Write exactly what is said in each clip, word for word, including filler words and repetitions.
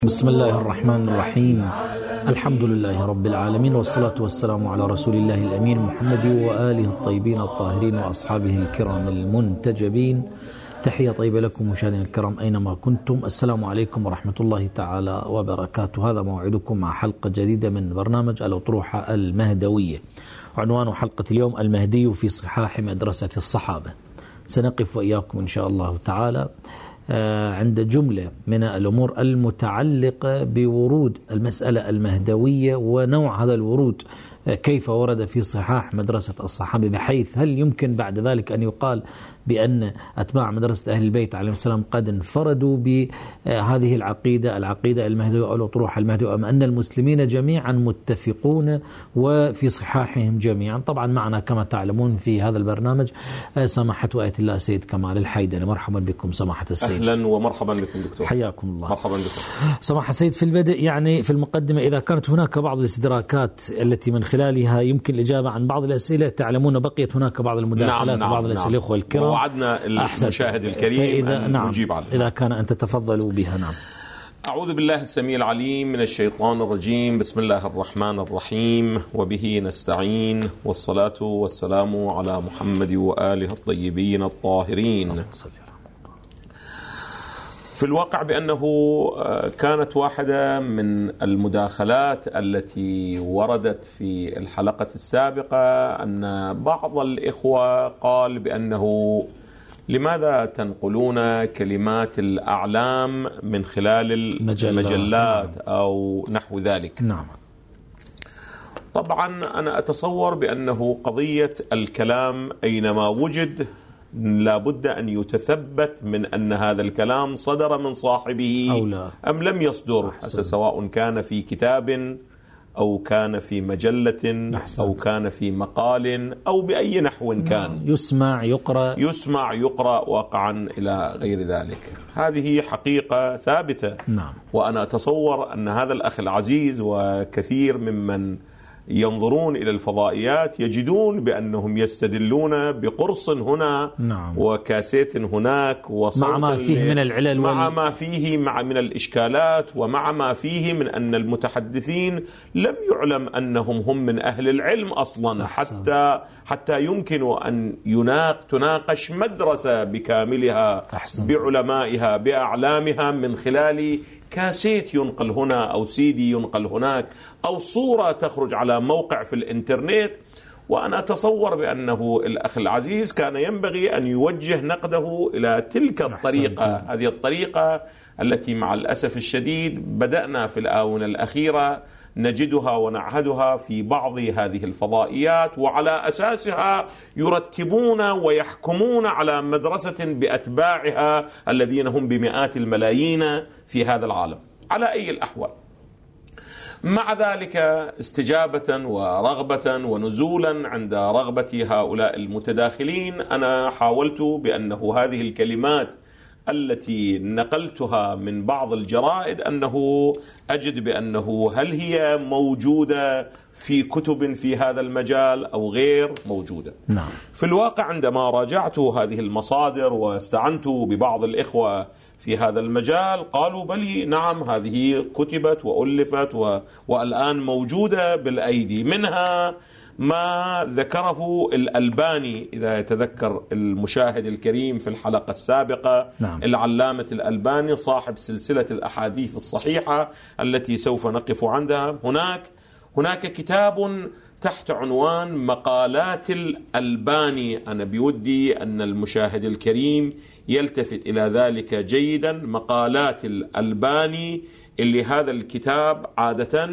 بسم الله الرحمن الرحيم. الحمد لله رب العالمين، والصلاة والسلام على رسول الله الأمين محمد وآله الطيبين الطاهرين وأصحابه الكرام المنتجبين. تحية طيبة لكم مشاهدينا الكرام أينما كنتم. السلام عليكم ورحمة الله تعالى وبركاته. هذا موعدكم مع حلقة جديدة من برنامج الأطروحة المهدوية. عنوان حلقة اليوم: المهدي في صحاح مدرسة الصحابة. سنقف وإياكم إن شاء الله تعالى عند جملة من الأمور المتعلقة بورود المسألة المهدوية ونوع هذا الورود، كيف ورد في صحاح مدرسة الصحابة، بحيث هل يمكن بعد ذلك أن يقال بأن أتباع مدرسة أهل البيت عليهم السلام قد انفردوا بهذه العقيدة العقيدة المهدوية أو الأطروحة المهدوية، أم أن المسلمين جميعا متفقون وفي صحاحهم جميعا؟ طبعا معنا كما تعلمون في هذا البرنامج سماحة آية الله سيد كمال الحيدري. مرحبا بكم سماحة السيد. أهلا ومرحبا بكم دكتور. حياكم الله. مرحبا بكم سماحة السيد. في البدء يعني في المقدمة، إذا كانت هناك بعض الاستدراكات التي من خلالها يمكن الإجابة عن بعض الأسئلة، تعلمون بقيت هناك بعض المداخلات نعم نعم وبعض الأسئلة نعم. الأخوة الكرام، ووعدنا المشاهد الكريم أن نعم نجيب عنها. إذا كان أن تتفضلوا بها. نعم. أعوذ بالله السميع العليم من الشيطان الرجيم. بسم الله الرحمن الرحيم، وبه نستعين، والصلاة والسلام على محمد وآله الطيبين الطاهرين. في الواقع بأنه كانت واحدة من المداخلات التي وردت في الحلقة السابقة أن بعض الإخوة قال بأنه لماذا تنقلون كلمات الأعلام من خلال المجلات أو نحو ذلك. نعم. طبعا أنا أتصور بأنه قضية الكلام أينما وجد لا بد أن يتثبت من أن هذا الكلام صدر من صاحبه أو لا. أم لم يصدر، سواء كان في كتاب أو كان في مجلة أحسن. أو كان في مقال أو بأي نحو كان، يسمع يقرأ يسمع يقرأ واقعا إلى غير ذلك. هذه حقيقة ثابتة. نعم. وأنا أتصور أن هذا الأخ العزيز وكثير ممن ينظرون إلى الفضائيات يجدون بأنهم يستدلون بقرص هنا نعم. وكاسيت هناك وصوت مع ما فيه من العلل مع وال... ما فيه مع من الإشكالات، ومع ما فيه من أن المتحدثين لم يعلم أنهم هم من أهل العلم أصلا. أحسن. حتى حتى يمكن أن يناق تناقش مدرسة بكاملها أحسن. بعلمائها بأعلامها من خلال كاسيت ينقل هنا أو سيدي ينقل هناك أو صورة تخرج على موقع في الإنترنت. وأنا أتصور بأنه الأخ العزيز كان ينبغي أن يوجه نقده إلى تلك الطريقة. هذه الطريقة التي مع الأسف الشديد بدأنا في الآونة الأخيرة نجدها ونعهدها في بعض هذه الفضائيات، وعلى أساسها يرتبون ويحكمون على مدرسة بأتباعها الذين هم بمئات الملايين في هذا العالم. على أي الأحوال، مع ذلك استجابة ورغبة ونزولا عند رغبة هؤلاء المتداخلين، أنا حاولت بأنه هذه الكلمات التي نقلتها من بعض الجرائد أنه أجد بأنه هل هي موجودة في كتب في هذا المجال أو غير موجودة. نعم. في الواقع عندما راجعت هذه المصادر واستعنت ببعض الإخوة في هذا المجال قالوا بلي نعم هذه كتبت وألفت و... والآن موجودة بالأيدي. منها ما ذكره الألباني، إذا يتذكر المشاهد الكريم في الحلقة السابقة. نعم. العلامة الألباني صاحب سلسلة الأحاديث الصحيحة التي سوف نقف عندها. هناك هناك كتاب تحت عنوان مقالات الألباني. أنا بودي أن المشاهد الكريم يلتفت إلى ذلك جيدا. مقالات الألباني، اللي هذا الكتاب عادة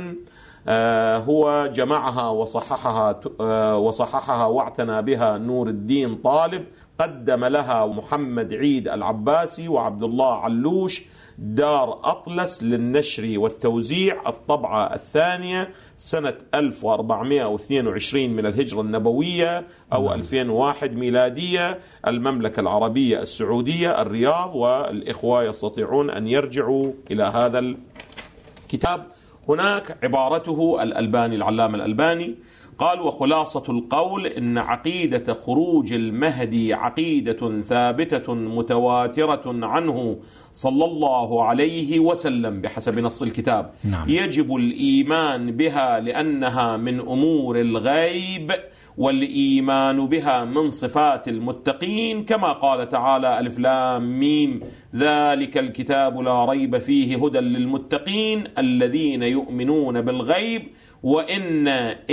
هو جمعها وصححها وصححها واعتنى بها نور الدين طالب، قدم لها محمد عيد العباسي وعبد الله علوش، دار أطلس للنشر والتوزيع، الطبعة الثانية سنة ألف وأربعمائة واثنين وعشرين من الهجرة النبوية أو ألفين وواحد ميلادية، المملكة العربية السعودية، الرياض. والإخوة يستطيعون أن يرجعوا إلى هذا الكتاب. هناك عبارته الألباني العلامة الألباني قال: وخلاصة القول إن عقيدة خروج المهدي عقيدة ثابتة متواترة عنه صلى الله عليه وسلم بحسب نص الكتاب. نعم. يجب الإيمان بها لأنها من أمور الغيب، والإيمان بها من صفات المتقين، كما قال تعالى: ألف لام ميم ذلك الكتاب لا ريب فيه هدى للمتقين الذين يؤمنون بالغيب وإن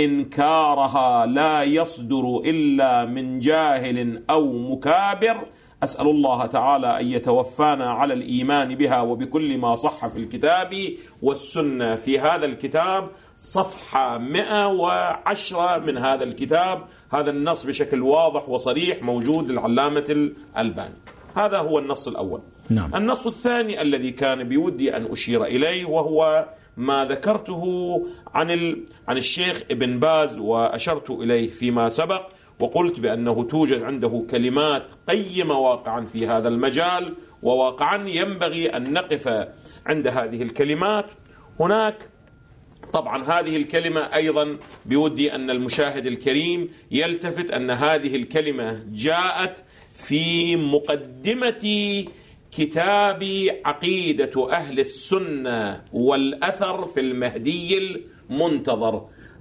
إنكارها لا يصدر إلا من جاهل أو مكابر. أسأل الله تعالى أن يتوفانا على الإيمان بها وبكل ما صح في الكتاب والسنة. في هذا الكتاب صفحة مئة وعشرة من هذا الكتاب، هذا النص بشكل واضح وصريح موجود للعلامة الألباني. هذا هو النص الأول. نعم. النص الثاني الذي كان بودي أن أشير إليه وهو ما ذكرته عن ال... عن الشيخ ابن باز، وأشرت إليه فيما سبق وقلت بأنه توجد عنده كلمات قيمة واقعا في هذا المجال، وواقعا ينبغي أن نقف عند هذه الكلمات. هناك طبعا هذه الكلمة أيضا بودي أن المشاهد الكريم يلتفت أن هذه الكلمة جاءت في مقدمة كتاب عقيدة أهل السنة والأثر في المهدي المنتظر.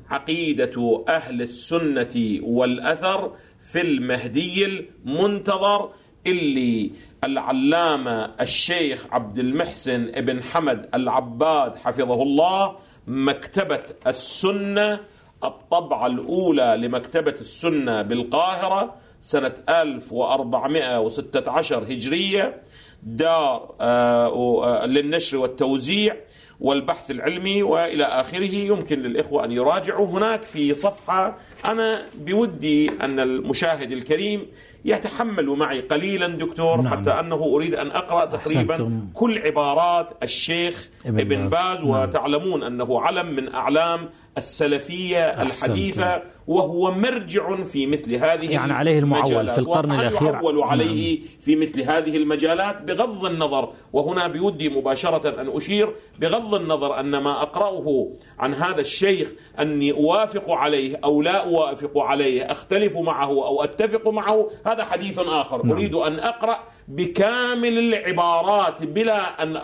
عقيدة أهل السنة والأثر في المهدي المنتظر، اللي العلامة الشيخ عبد المحسن ابن حمد العباد حفظه الله، مكتبة السنة، الطبعة الأولى لمكتبة السنة بالقاهرة سنة ألف وأربعمائة وستة عشر هجرية، دار للنشر والتوزيع والبحث العلمي وإلى آخره. يمكن للإخوة أن يراجعوا. هناك في صفحة أنا بودي أن المشاهد الكريم يتحمل معي قليلا دكتور. نعم. حتى أنه أريد أن أقرأ تقريبا أحسنتم. كل عبارات الشيخ ابن, ابن باز. نعم. وتعلمون أنه علم من أعلام السلفية الحديثة، أحسنتم. وهو مرجع في مثل هذه يعني عليه المعول في القرن الأخير، يعول عليه في مثل هذه المجالات بغض النظر. وهنا بودي مباشرة أن أشير بغض النظر أن ما أقرأه عن هذا الشيخ أني أوافق عليه أو لا أوافق عليه، أختلف معه أو أتفق معه، هذا حديث آخر. نعم. أريد أن أقرأ بكامل العبارات بلا أن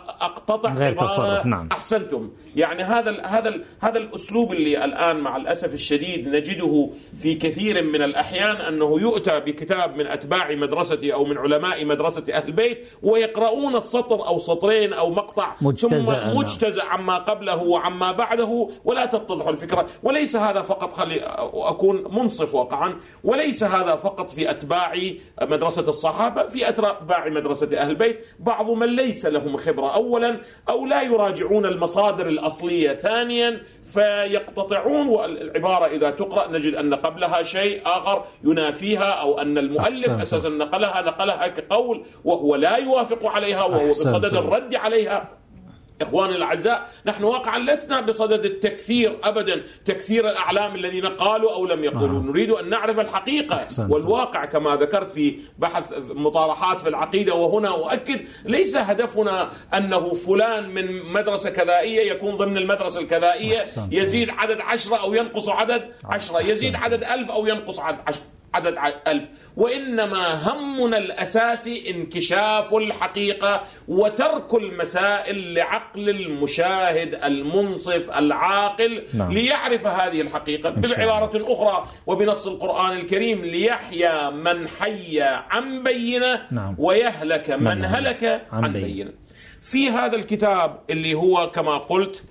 أقتطع غير تصرف. نعم. أحسنتم. يعني هذا هذا هذا الأسلوب اللي الآن مع الأسف الشديد نجده في كثير من الأحيان، أنه يؤتى بكتاب من أتباع مدرسة أو من علماء مدرسة أهل البيت ويقرؤون السطر أو سطرين أو مقطع ثم مجتزأ عما قبله وعما بعده، ولا تتضح الفكرة. وليس هذا فقط، خلي أكون منصف واقعا، وليس هذا فقط في أتباع مدرسة الصحابة، في أتباع مدرسة أهل البيت بعض من ليس لهم خبرة أولا أو لا يراجعون المصادر الأصلية ثانيا، فيقتطعون. والعبارة إذا تقرأ نجد أن قبلها شيء آخر ينافيها، أو أن المؤلف أساسا نقلها نقلها كقول وهو لا يوافق عليها وهو بصدد الرد عليها. إخواني الأعزاء، نحن واقعا لسنا بصدد التكثير أبدا، تكثير الأعلام الذين قالوا أو لم يقولوا. آه. نريد أن نعرف الحقيقة أحسنت. والواقع كما ذكرت في بحث مطارحات في العقيدة. وهنا أؤكد ليس هدفنا أنه فلان من مدرسة كذائية يكون ضمن المدرسة الكذائية أحسنت. يزيد عدد عشرة أو ينقص عدد عشرة، يزيد عدد ألف أو ينقص عدد عشرة عدد ألف. وإنما همنا الأساسي انكشاف الحقيقة وترك المسائل لعقل المشاهد المنصف العاقل. نعم. ليعرف هذه الحقيقة. بعبارة أخرى وبنص القرآن الكريم: ليحيى من حي عن بينة. نعم. ويهلك من, من هلك عن, عن بينة. في هذا الكتاب اللي هو كما قلت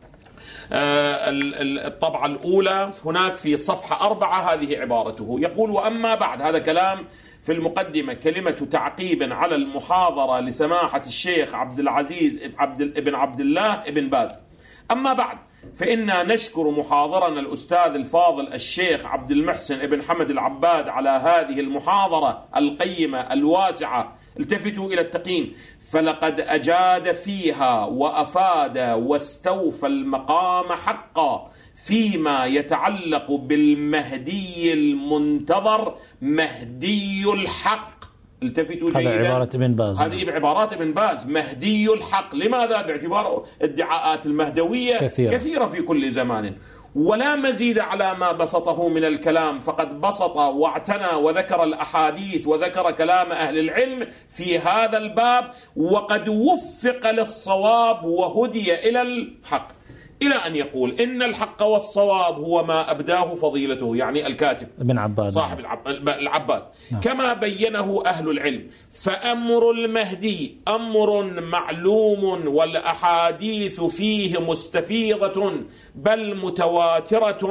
الطبعة الأولى، هناك في صفحة أربعة هذه عبارته، يقول: وأما بعد، هذا كلام في المقدمة، كلمة تعقيب على المحاضرة لسماحة الشيخ عبد العزيز ابن عبد الله ابن باز. أما بعد، فإنا نشكر محاضرنا الأستاذ الفاضل الشيخ عبد المحسن ابن حمد العباد على هذه المحاضرة القيمة الواسعة. التفتوا إلى التقييم، فلقد أجاد فيها وأفاد واستوفى المقام حقا فيما يتعلق بالمهدي المنتظر، مهدي الحق التفتوا جيدا، هذا عبارة ابن باز، هذه بعبارات ابن باز. مهدي الحق، لماذا؟ باعتبار ادعاءات المهدوية كثيرة, كثيرة في كل زمان. ولا مزيد على ما بسطه من الكلام، فقد بسط واعتنى وذكر الأحاديث وذكر كلام أهل العلم في هذا الباب، وقد وفق للصواب وهدي إلى الحق، إلى أن يقول إن الحق والصواب هو ما أبداه فضيلته، يعني الكاتب ابن عباد صاحب العباد، نعم. كما بينه أهل العلم. فأمر المهدي أمر معلوم، والأحاديث فيه مستفيضة بل متواترة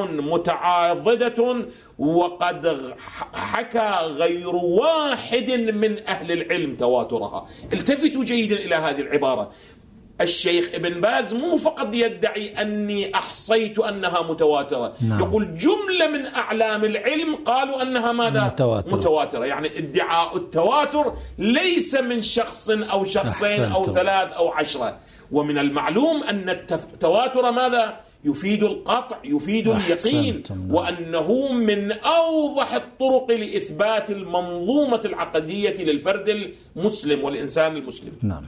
متعاضدة، وقد حكى غير واحد من أهل العلم تواترها. التفتوا جيدا إلى هذه العبارة. الشيخ ابن باز مو فقط يدعي أني أحصيت أنها متواترة، نعم. يقول جملة من أعلام العلم قالوا أنها ماذا؟ متواترة. متواترة، يعني ادعاء التواتر ليس من شخص أو شخصين أو ثلاث أو عشرة. ومن المعلوم أن التواتر ماذا؟ يفيد القطع، يفيد اليقين، وأنه من أوضح الطرق لإثبات المنظومة العقدية للفرد المسلم والإنسان المسلم، نعم.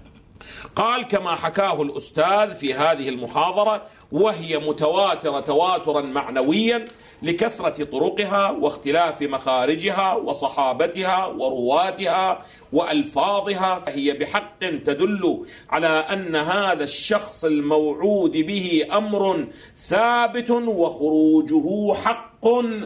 قال كما حكاه الأستاذ في هذه المحاضرة، وهي متواترة تواترا معنويا لكثرة طرقها واختلاف مخارجها وصحابتها ورواتها وألفاظها، فهي بحق تدل على أن هذا الشخص الموعود به أمر ثابت وخروجه حق.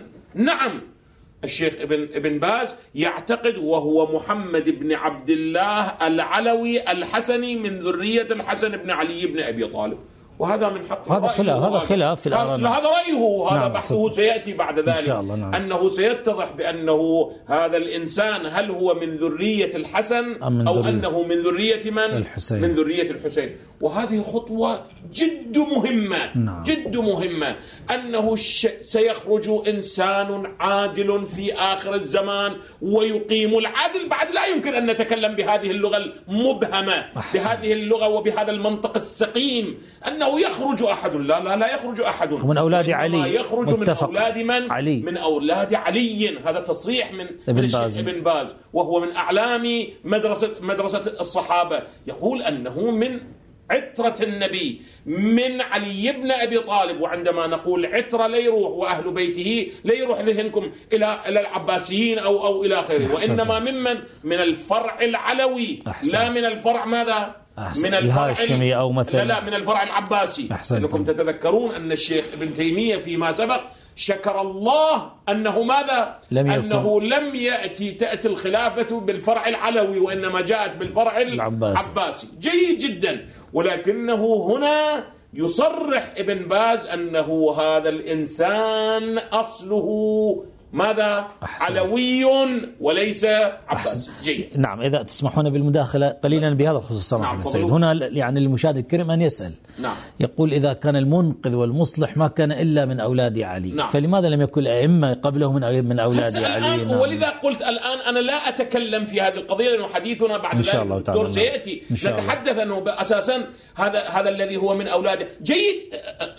نعم، الشيخ ابن ابن باز يعتقد، وهو محمد بن عبد الله العلوي الحسني من ذرية الحسن بن علي بن أبي طالب، وهذا من حق هذا خلاف، هذا خلاف في الآراء، هذا رأيه، هذا نعم. بحثه سيأتي بعد ذلك إن شاء الله، نعم. أنه سيتضح بأنه هذا الإنسان هل هو من ذرية الحسن أو ذرية. أنه من ذرية من؟ الحسين. من ذرية الحسين. وهذه خطوة جد مهمة، نعم. جد مهمة، أنه سيخرج إنسان عادل في آخر الزمان ويقيم العدل. بعد لا يمكن أن نتكلم بهذه اللغة المبهمة، أحسن. بهذه اللغة وبهذا المنطق السقيم، أنه يخرج أحد. لا لا لا يخرج أحد من أولاد علي، يخرج من أولاد من؟ علي. من أولاد علي. هذا تصريح من ابن باز. ابن باز، وهو من أعلام مدرسة مدرسة الصحابة، يقول أنه من عترة النبي، من علي بن أبي طالب. وعندما نقول عترة لا يروح وأهل بيته لا يروح ذهنكم إلى إلى العباسيين أو أو إلى آخره، وإنما ممن من الفرع العلوي، أحسن. لا من الفرع ماذا؟ أحسن. من الهاشمي أو مثلا لا, لا من الفرع العباسي. أنكم تتذكرون أن الشيخ ابن تيمية فيما سبق شكر الله أنه ماذا؟ لم أنه لم يأتي تأتي الخلافة بالفرع العلوي، وإنما جاءت بالفرع العباسي. العباسي. جيد جدا. ولكنه هنا يصرح ابن باز أنه هذا الإنسان أصله ماذا؟ أحسن. علوي وليس عباسي. جيد. نعم، إذا تسمحون بالمداخلة قليلا بهذا الخصوص سماحة نعم السيد. هنا يعني المشاهد الكريم أن يسأل، نعم. يقول إذا كان المنقذ والمصلح ما كان إلا من أولاد علي، نعم. فلماذا لم يكن الأئمة قبله من من أولاد علي؟ نعم. ولذا قلت الآن أنا لا أتكلم في هذه القضية، لأنه حديثنا بعد ذلك الدكتور سيأتي نتحدث أنه أساسا هذا هذا الذي هو من أولاده. جيد،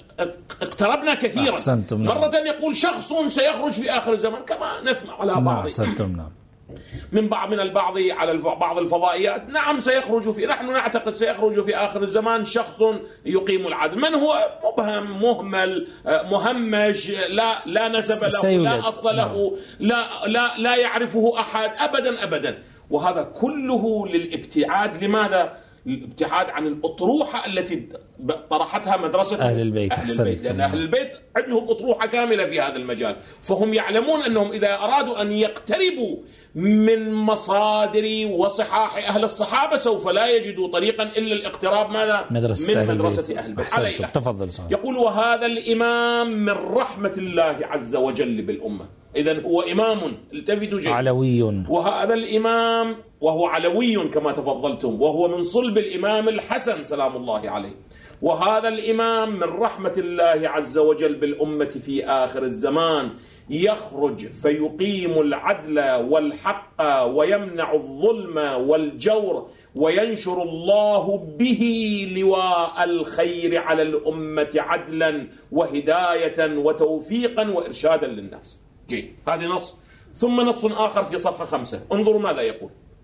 اقتربنا كثيرا. أحسنتم. مرة نعم. يقول شخص سيخرج في آخر الزمان، كما نسمع على بعض نعم. من بعض من البعض على بعض الفضائيات، نعم سيخرج في، نحن نعتقد سيخرج في آخر الزمان شخص يقيم العدل. من هو؟ مبهم، مهمل، مهمش، لا لا نسب له، لا أصل له، لا لا لا يعرفه أحد أبدا أبدا. وهذا كله للابتعاد. لماذا؟ الابتعاد عن الأطروحة التي طرحتها مدرسة أهل البيت, أهل البيت. لأن أهل البيت عندهم أطروحة كاملة في هذا المجال، فهم يعلمون أنهم إذا أرادوا أن يقتربوا من مصادر وصحاح أهل الصحابة سوف لا يجدوا طريقا إلا الاقتراب ماذا؟ مدرسة من مدرسة أهل البيت. علينا. تفضل. يقول وهذا الإمام من رحمة الله عز وجل بالأمة. إذن هو إمام، التفتوا جيدا، علوي. وهذا الإمام وهو علوي كما تفضلتم، وهو من صلب الإمام الحسن سلام الله عليه. وهذا الإمام من رحمة الله عز وجل بالأمة في آخر الزمان يخرج فيقيم العدل والحق ويمنع الظلم والجور، وينشر الله به لواء الخير على الأمة عدلا وهداية وتوفيقا وإرشادا للناس. جيد، هذه نص. ثم نص آخر في صفحة خمسة، انظروا ماذا يقول.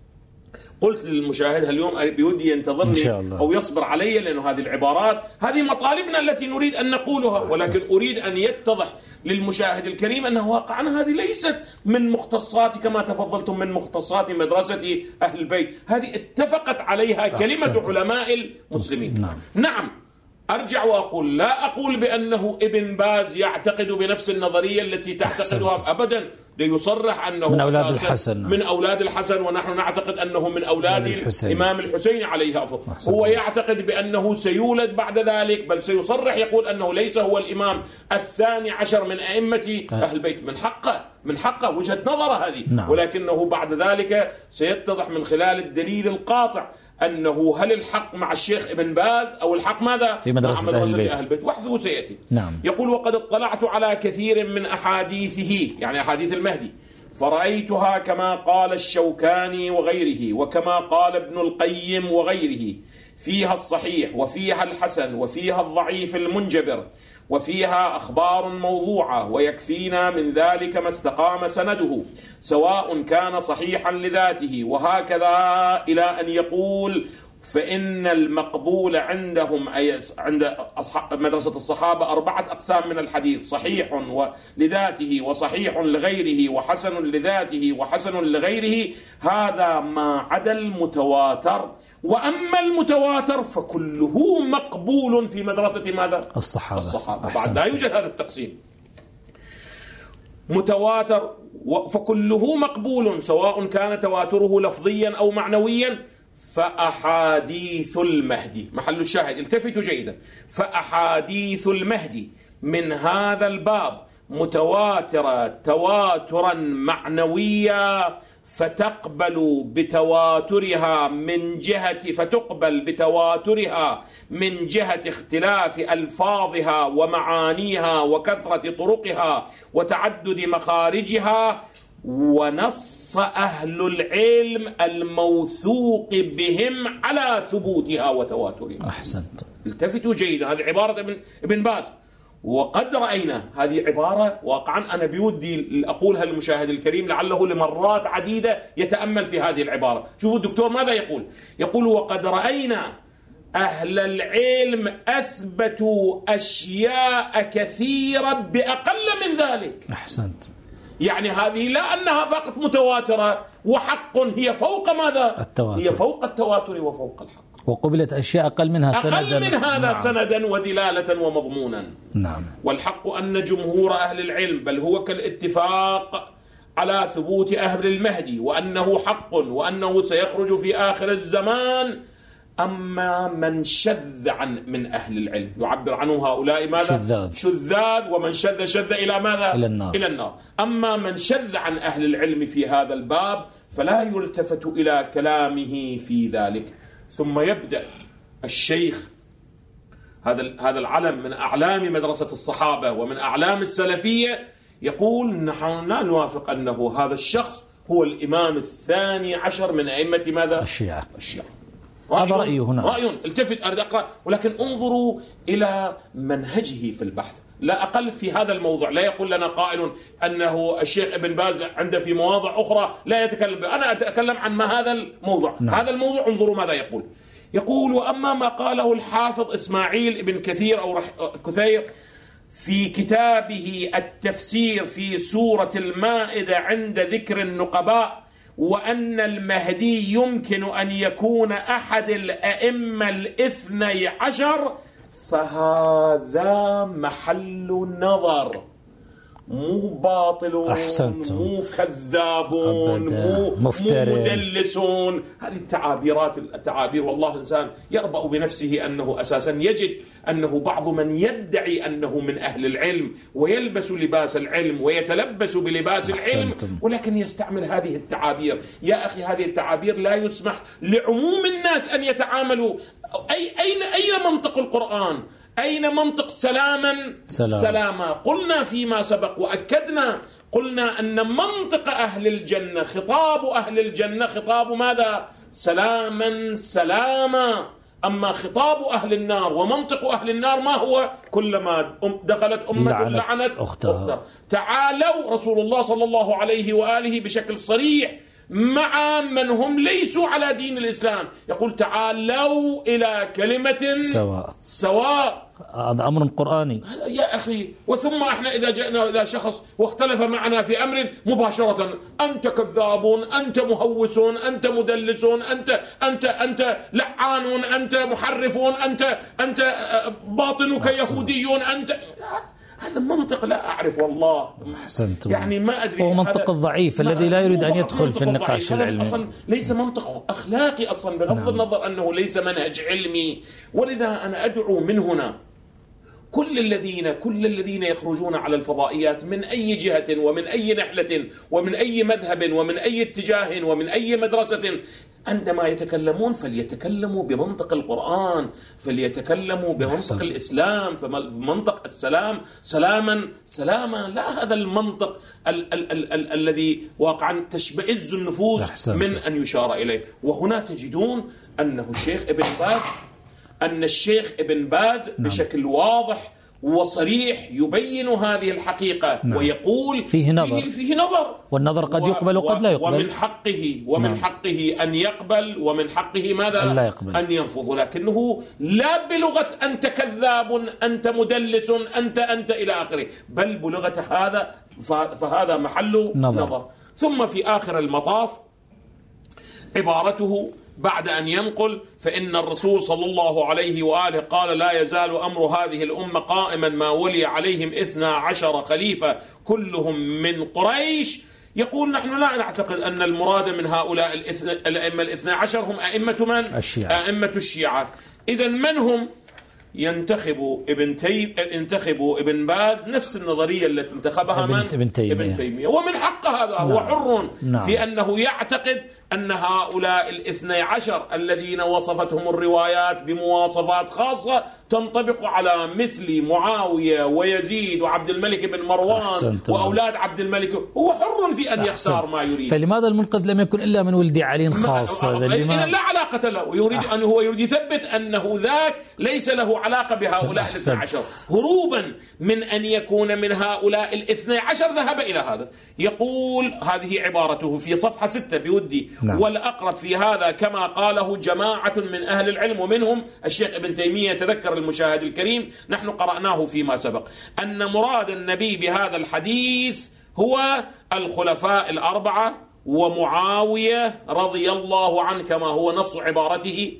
قلت للمشاهد اليوم بودي ينتظرني أو يصبر علي، لأنه هذه العبارات هذه مطالبنا التي نريد أن نقولها، ولكن أريد أن يتضح للمشاهد الكريم أنه واقعا هذه ليست من مختصات كما تفضلتم من مختصات مدرسة أهل البيت، هذه اتفقت عليها كلمة علماء المسلمين. نعم. نعم أرجع وأقول لا أقول بأنه ابن باز يعتقد بنفس النظرية التي تعتقدها أبدا، ليصرح أنه من أولاد الحسن من أولاد الحسن، ونحن نعتقد أنه من أولاد الإمام الحسين عليه أفضل. هو يعتقد بأنه سيولد بعد ذلك، بل سيصرح يقول أنه ليس هو الإمام الثاني عشر من أئمة أهل البيت. من حقه من حقه وجهة نظر هذه. نعم. ولكنه بعد ذلك سيتضح من خلال الدليل القاطع أنه هل الحق مع الشيخ ابن باز أو الحق ماذا في مدرسة, مدرسة أهل البيت, أهل البيت. وحده سيأتي. نعم. يقول وقد اطلعت على كثير من أحاديثه، يعني أحاديث المهدي، فرأيتها كما قال الشوكاني وغيره، وكما قال ابن القيم وغيره، فيها الصحيح وفيها الحسن وفيها الضعيف المنجبر، وفيها أخبار موضوعة، ويكفينا من ذلك ما استقام سنده سواء كان صحيحا لذاته، وهكذا إلى أن يقول فإن المقبول عندهم أي عند أصحاب مدرسة الصحابة أربعة أقسام من الحديث: صحيح لذاته وصحيح لغيره وحسن لذاته وحسن لغيره، هذا ما عدا المتواتر، وأما المتواتر فكله مقبول في مدرسة ماذا؟ الصحابة, الصحابة. بعد لا يوجد هذا التقسيم. متواتر فكله مقبول سواء كان تواتره لفظيا أو معنويا. فأحاديث المهدي محل الشاهد، التفتوا جيدا، فأحاديث المهدي من هذا الباب متواترة تواترا معنويا، فتقبل بتواترها من جهة فتقبل بتواترها من جهة اختلاف ألفاظها ومعانيها وكثرة طرقها وتعدد مخارجها، ونص أهل العلم الموثوق بهم على ثبوتها وتواترها. أحسنت. التفتوا جيدا، هذه عبارة ابن, ابن باز. وقد رأينا هذه عبارة واقعا أنا بودي أقولها للمشاهد الكريم لعله لمرات عديدة يتأمل في هذه العبارة. شوفوا الدكتور ماذا يقول، يقول وقد رأينا أهل العلم أثبتوا أشياء كثيرة بأقل من ذلك. أحسنت. يعني هذه لا أنها فقط متواترة وحق، هي فوق ماذا؟ التواتر. هي فوق التواتر وفوق الحق. وقبلت أشياء أقل منها سندا أقل من هذا. نعم. سندا ودلالة ومضمونا. نعم. والحق أن جمهور أهل العلم بل هو كالاتفاق على ثبوت أهل المهدي وأنه حق وأنه سيخرج في آخر الزمان. أما من شذ عن من أهل العلم يعبر عنه هؤلاء ماذا؟ شذاذ. شذاذ. ومن شذ شذ إلى ماذا؟ إلى النار. إلى النار. أما من شذ عن أهل العلم في هذا الباب فلا يلتفت إلى كلامه في ذلك. ثم يبدأ الشيخ، هذا هذا العلم من أعلام مدرسة الصحابة ومن أعلام السلفية، يقول نحن لا نوافق أنه هذا الشخص هو الإمام الثاني عشر من أئمة ماذا؟ الشيعة. الشيعة. هذا رأيه هنا. رأي التفت أريد أقرأ، ولكن انظروا إلى منهجه في البحث. لا أقل في هذا الموضوع لا يقول لنا قائل أنه الشيخ ابن باز عنده في مواضع أخرى لا يتكلم، أنا أتكلم عن ما هذا الموضوع. نعم. هذا الموضوع انظروا ماذا يقول. يقول وأما ما قاله الحافظ إسماعيل ابن كثير أو كثير في كتابه التفسير في سورة المائدة عند ذكر النقباء، وأن المهدي يمكن أن يكون أحد الأئمة الاثني عشر، فهذا محل نظر، مو باطل، أحسنت. مو كذابون، مو مدلسون. هذه التعابيرات التعابير والله إنسان يربأ بنفسه أنه أساسا يجد أنه بعض من يدعي أنه من أهل العلم ويلبس لباس العلم ويتلبس بلباس العلم، ولكن يستعمل هذه التعابير. يا أخي هذه التعابير لا يسمح لعموم الناس أن يتعاملوا. أي أين أين منطق القرآن؟ أين منطق سلاما سلام. سلاما؟ قلنا فيما سبق وأكدنا، قلنا أن منطق أهل الجنة خطاب أهل الجنة خطاب ماذا؟ سلاما سلاما. أما خطاب أهل النار ومنطق أهل النار ما هو؟ كلما دخلت أمة لعنت أختها. تعالوا رسول الله صلى الله عليه وآله بشكل صريح مع من هم ليسوا على دين الإسلام. يقول تعالوا إلى كلمة سواء سواء. هذا أمر قرآني يا أخي. وثم احنا إذا جئنا إلى شخص واختلف معنا في أمر مباشرة أنت كذابون، أنت مهوسون، أنت مدلسون، أنت أنت أنت لعانون، أنت محرفون، أنت أنت باطنك يهوديون، أنت هذا منطق لا أعرف والله. أحسنتم. يعني ما أدري. هو منطق الضعيف الذي لا يريد أن يدخل في النقاش العلمي. أصلا ليس منطق أخلاقي أصلا بغض نعم. النظر أنه ليس منهج علمي. ولذا أنا أدعو من هنا كل الذين كل الذين يخرجون على الفضائيات من أي جهة ومن أي نحلة ومن أي مذهب ومن أي اتجاه ومن أي مدرسة، عندما يتكلمون فليتكلموا بمنطق القرآن، فليتكلموا بمنطق الإسلام، بمنطق السلام سلاما سلاما، لا هذا المنطق ال- ال- ال- ال- الذي واقعا تشمئز النفوس من أن يشار إليه. وهنا تجدون أنه الشيخ ابن باز أن الشيخ ابن باز نعم. بشكل واضح وصريح يبين هذه الحقيقة نعم. ويقول فيه نظر. فيه, فيه نظر، والنظر قد يقبل وقد لا يقبل، ومن حقه ومن نعم. حقه أن يقبل، ومن حقه ماذا؟ لا يقبل. أن يرفض، لكنه لا بلغة أنت كذاب، أنت مدلس، أنت أنت إلى آخره، بل بلغة هذا فهذا محل نظر. نظر. ثم في آخر المطاف عبارته بعد أن ينقل فإن الرسول صلى الله عليه وآله قال لا يزال أمر هذه الأمة قائما ما ولي عليهم اثنا عشر خليفة كلهم من قريش. يقول نحن لا نعتقد أن المراد من هؤلاء الأئمة الاثنى عشر هم أئمة من؟ الشيعة. أئمة الشيعة. إذن من هم؟ ينتخبوا ابن تيم ينتخبوا ابن باز نفس النظرية التي انتخبها من؟ ابن تيمية. ابن تيمية. ومن حق هذا نعم. هو حر نعم. في أنه يعتقد أن هؤلاء الاثنى عشر الذين وصفتهم الروايات بمواصفات خاصة تنطبق على مثل معاوية ويزيد وعبد الملك بن مروان وأولاد عبد الملك، هو حر في أن يختار ما يريد. فلماذا المنقذ لم يكن إلا من ولد علي خاص؟ إذا لا علاقة له، ويريد أن هو يريد يثبت أنه ذاك ليس له علاقة بهؤلاء الاثنى عشر، هروبا من أن يكون من هؤلاء الاثنى عشر ذهب إلى هذا. يقول هذه عبارته في صفحة ستة بودي نعم. والأقرب في هذا كما قاله جماعة من أهل العلم ومنهم الشيخ ابن تيمية. تذكر المشاهد الكريم نحن قرأناه فيما سبق أن مراد النبي بهذا الحديث هو الخلفاء الأربعة ومعاوية رضي الله عنه كما هو نص عبارته،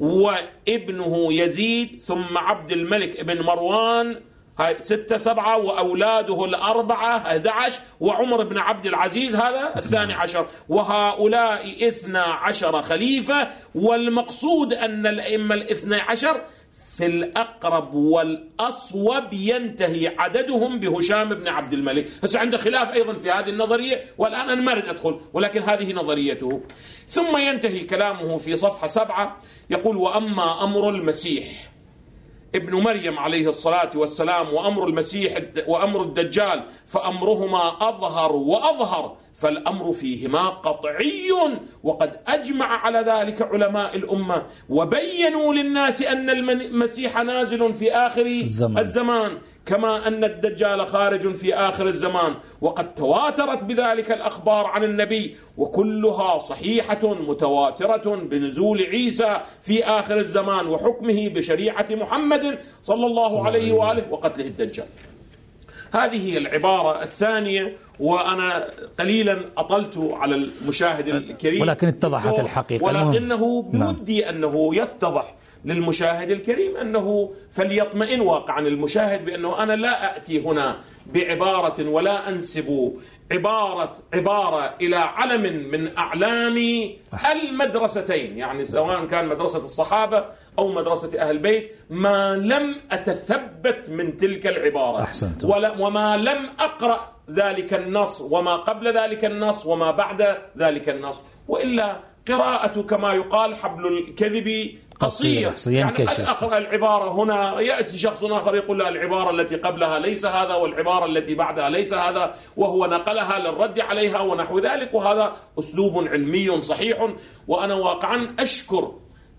وابنه يزيد، ثم عبد الملك بن مروان هاي ستة سبعة، وأولاده الأربعة أحد عشر، وعمر بن عبد العزيز هذا الثاني عشر، وهؤلاء اثنا عشر خليفة. والمقصود أن الأئمة الاثنى عشر في الأقرب والأصوب ينتهي عددهم بهشام بن عبد الملك. هسه عنده خلاف أيضا في هذه النظرية، والآن أنا ما أريد أدخل، ولكن هذه نظريته. ثم ينتهي كلامه في صفحة سبعة يقول وأما أمر المسيح ابن مريم عليه الصلاة والسلام وأمر المسيح وأمر الدجال فأمرهما أظهر وأظهر، فالأمر فيهما قطعي، وقد أجمع على ذلك علماء الأمة وبينوا للناس أن المسيح نازل في آخر الزمان, الزمان كما أن الدجال خارج في آخر الزمان، وقد تواترت بذلك الأخبار عن النبي وكلها صحيحة متواترة بنزول عيسى في آخر الزمان وحكمه بشريعة محمد صلى الله عليه وآله وقتله الدجال. هذه هي العبارة الثانية، وأنا قليلا أطلت على المشاهد الكريم ولكن اتضحت الحقيقة، ولكنه بودي أنه يتضح للمشاهد الكريم أنه فليطمئن واقعا المشاهد بأنه أنا لا أأتي هنا بعبارة ولا أنسب عبارة عبارة إلى علم من أعلام المدرستين، يعني سواء كان مدرسة الصحابة أو مدرسة أهل البيت، ما لم أتثبت من تلك العبارة وما لم أقرأ ذلك النص وما قبل ذلك النص وما بعد ذلك النص، وإلا قراءة كما يقال حبل الكذب قصير. يعني قد أقرأ العبارة هنا يأتي شخص آخر يقول لا العبارة التي قبلها ليس هذا والعبارة التي بعدها ليس هذا، وهو نقلها للرد عليها ونحو ذلك، وهذا أسلوب علمي صحيح. وأنا واقعا أشكر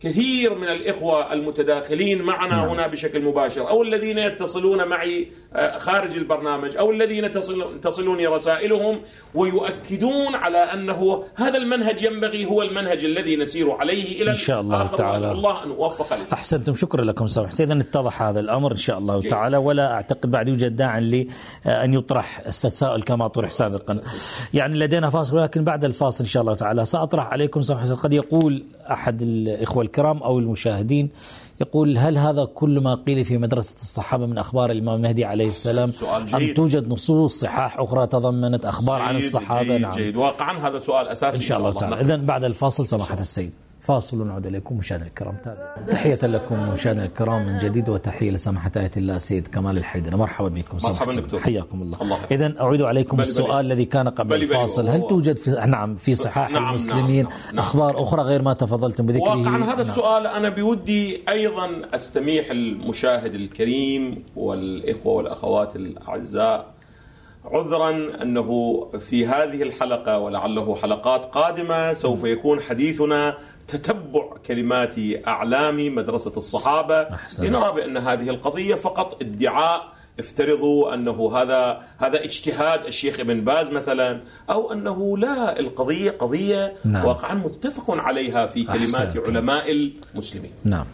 كثير من الإخوة المتداخلين معنا نعم. هنا بشكل مباشر، أو الذين يتصلون معي خارج البرنامج، أو الذين تصلوني رسائلهم ويؤكدون على أنه هذا المنهج ينبغي هو المنهج الذي نسير عليه إلى إن شاء الله تعالى. الله أن أوفق لي. أحسنتم، شكرا لكم سامح حسين. إذن اتضح هذا الأمر إن شاء الله تعالى، ولا أعتقد بعد يوجد داع لأن يطرح التساؤل كما طرح سابقا. يعني لدينا فاصل، ولكن بعد الفاصل إن شاء الله تعالى سأطرح عليكم سامح حسين. قد يقول أحد الإخوة الكرام أو المشاهدين، يقول: هل هذا كل ما قيل في مدرسة الصحابة من أخبار الإمام المهدي عليه السلام، أم توجد نصوص صحاح أخرى تضمنت أخبار عن الصحابة؟ جيد نعم جيد. واقعا هذا سؤال أساسي إن شاء الله تعالى. إذن بعد الفاصل سماحة السيد. فاصل ونعود إليكم مشاهدينا الكرام. تحية لكم مشاهدينا الكرام من جديد، وتحية لسماحة آية الله السيد كمال الحيدر. مرحبا بكم. مرحبا دكتور، حياكم الله. إذن أعيد عليكم بلي السؤال بلي. الذي كان قبل بلي بلي. الفاصل: هل توجد في نعم في صحاح نعم المسلمين نعم نعم أخبار أخرى غير ما تفضلتم بذكره؟ واقعا هذا نعم. السؤال أنا بودي أيضا أستميح المشاهد الكريم والإخوة والأخوات الأعزاء عذرا أنه في هذه الحلقة ولعله حلقات قادمة سوف يكون حديثنا تتبع كلمات أعلام مدرسة الصحابة، لنرى بأن هذه القضية فقط ادعاء. افترضوا أنه هذا هذا اجتهاد الشيخ ابن باز مثلا، أو أنه لا، القضية قضية نعم. واقعا متفق عليها في كلمات أحسنت. علماء المسلمين. نعم.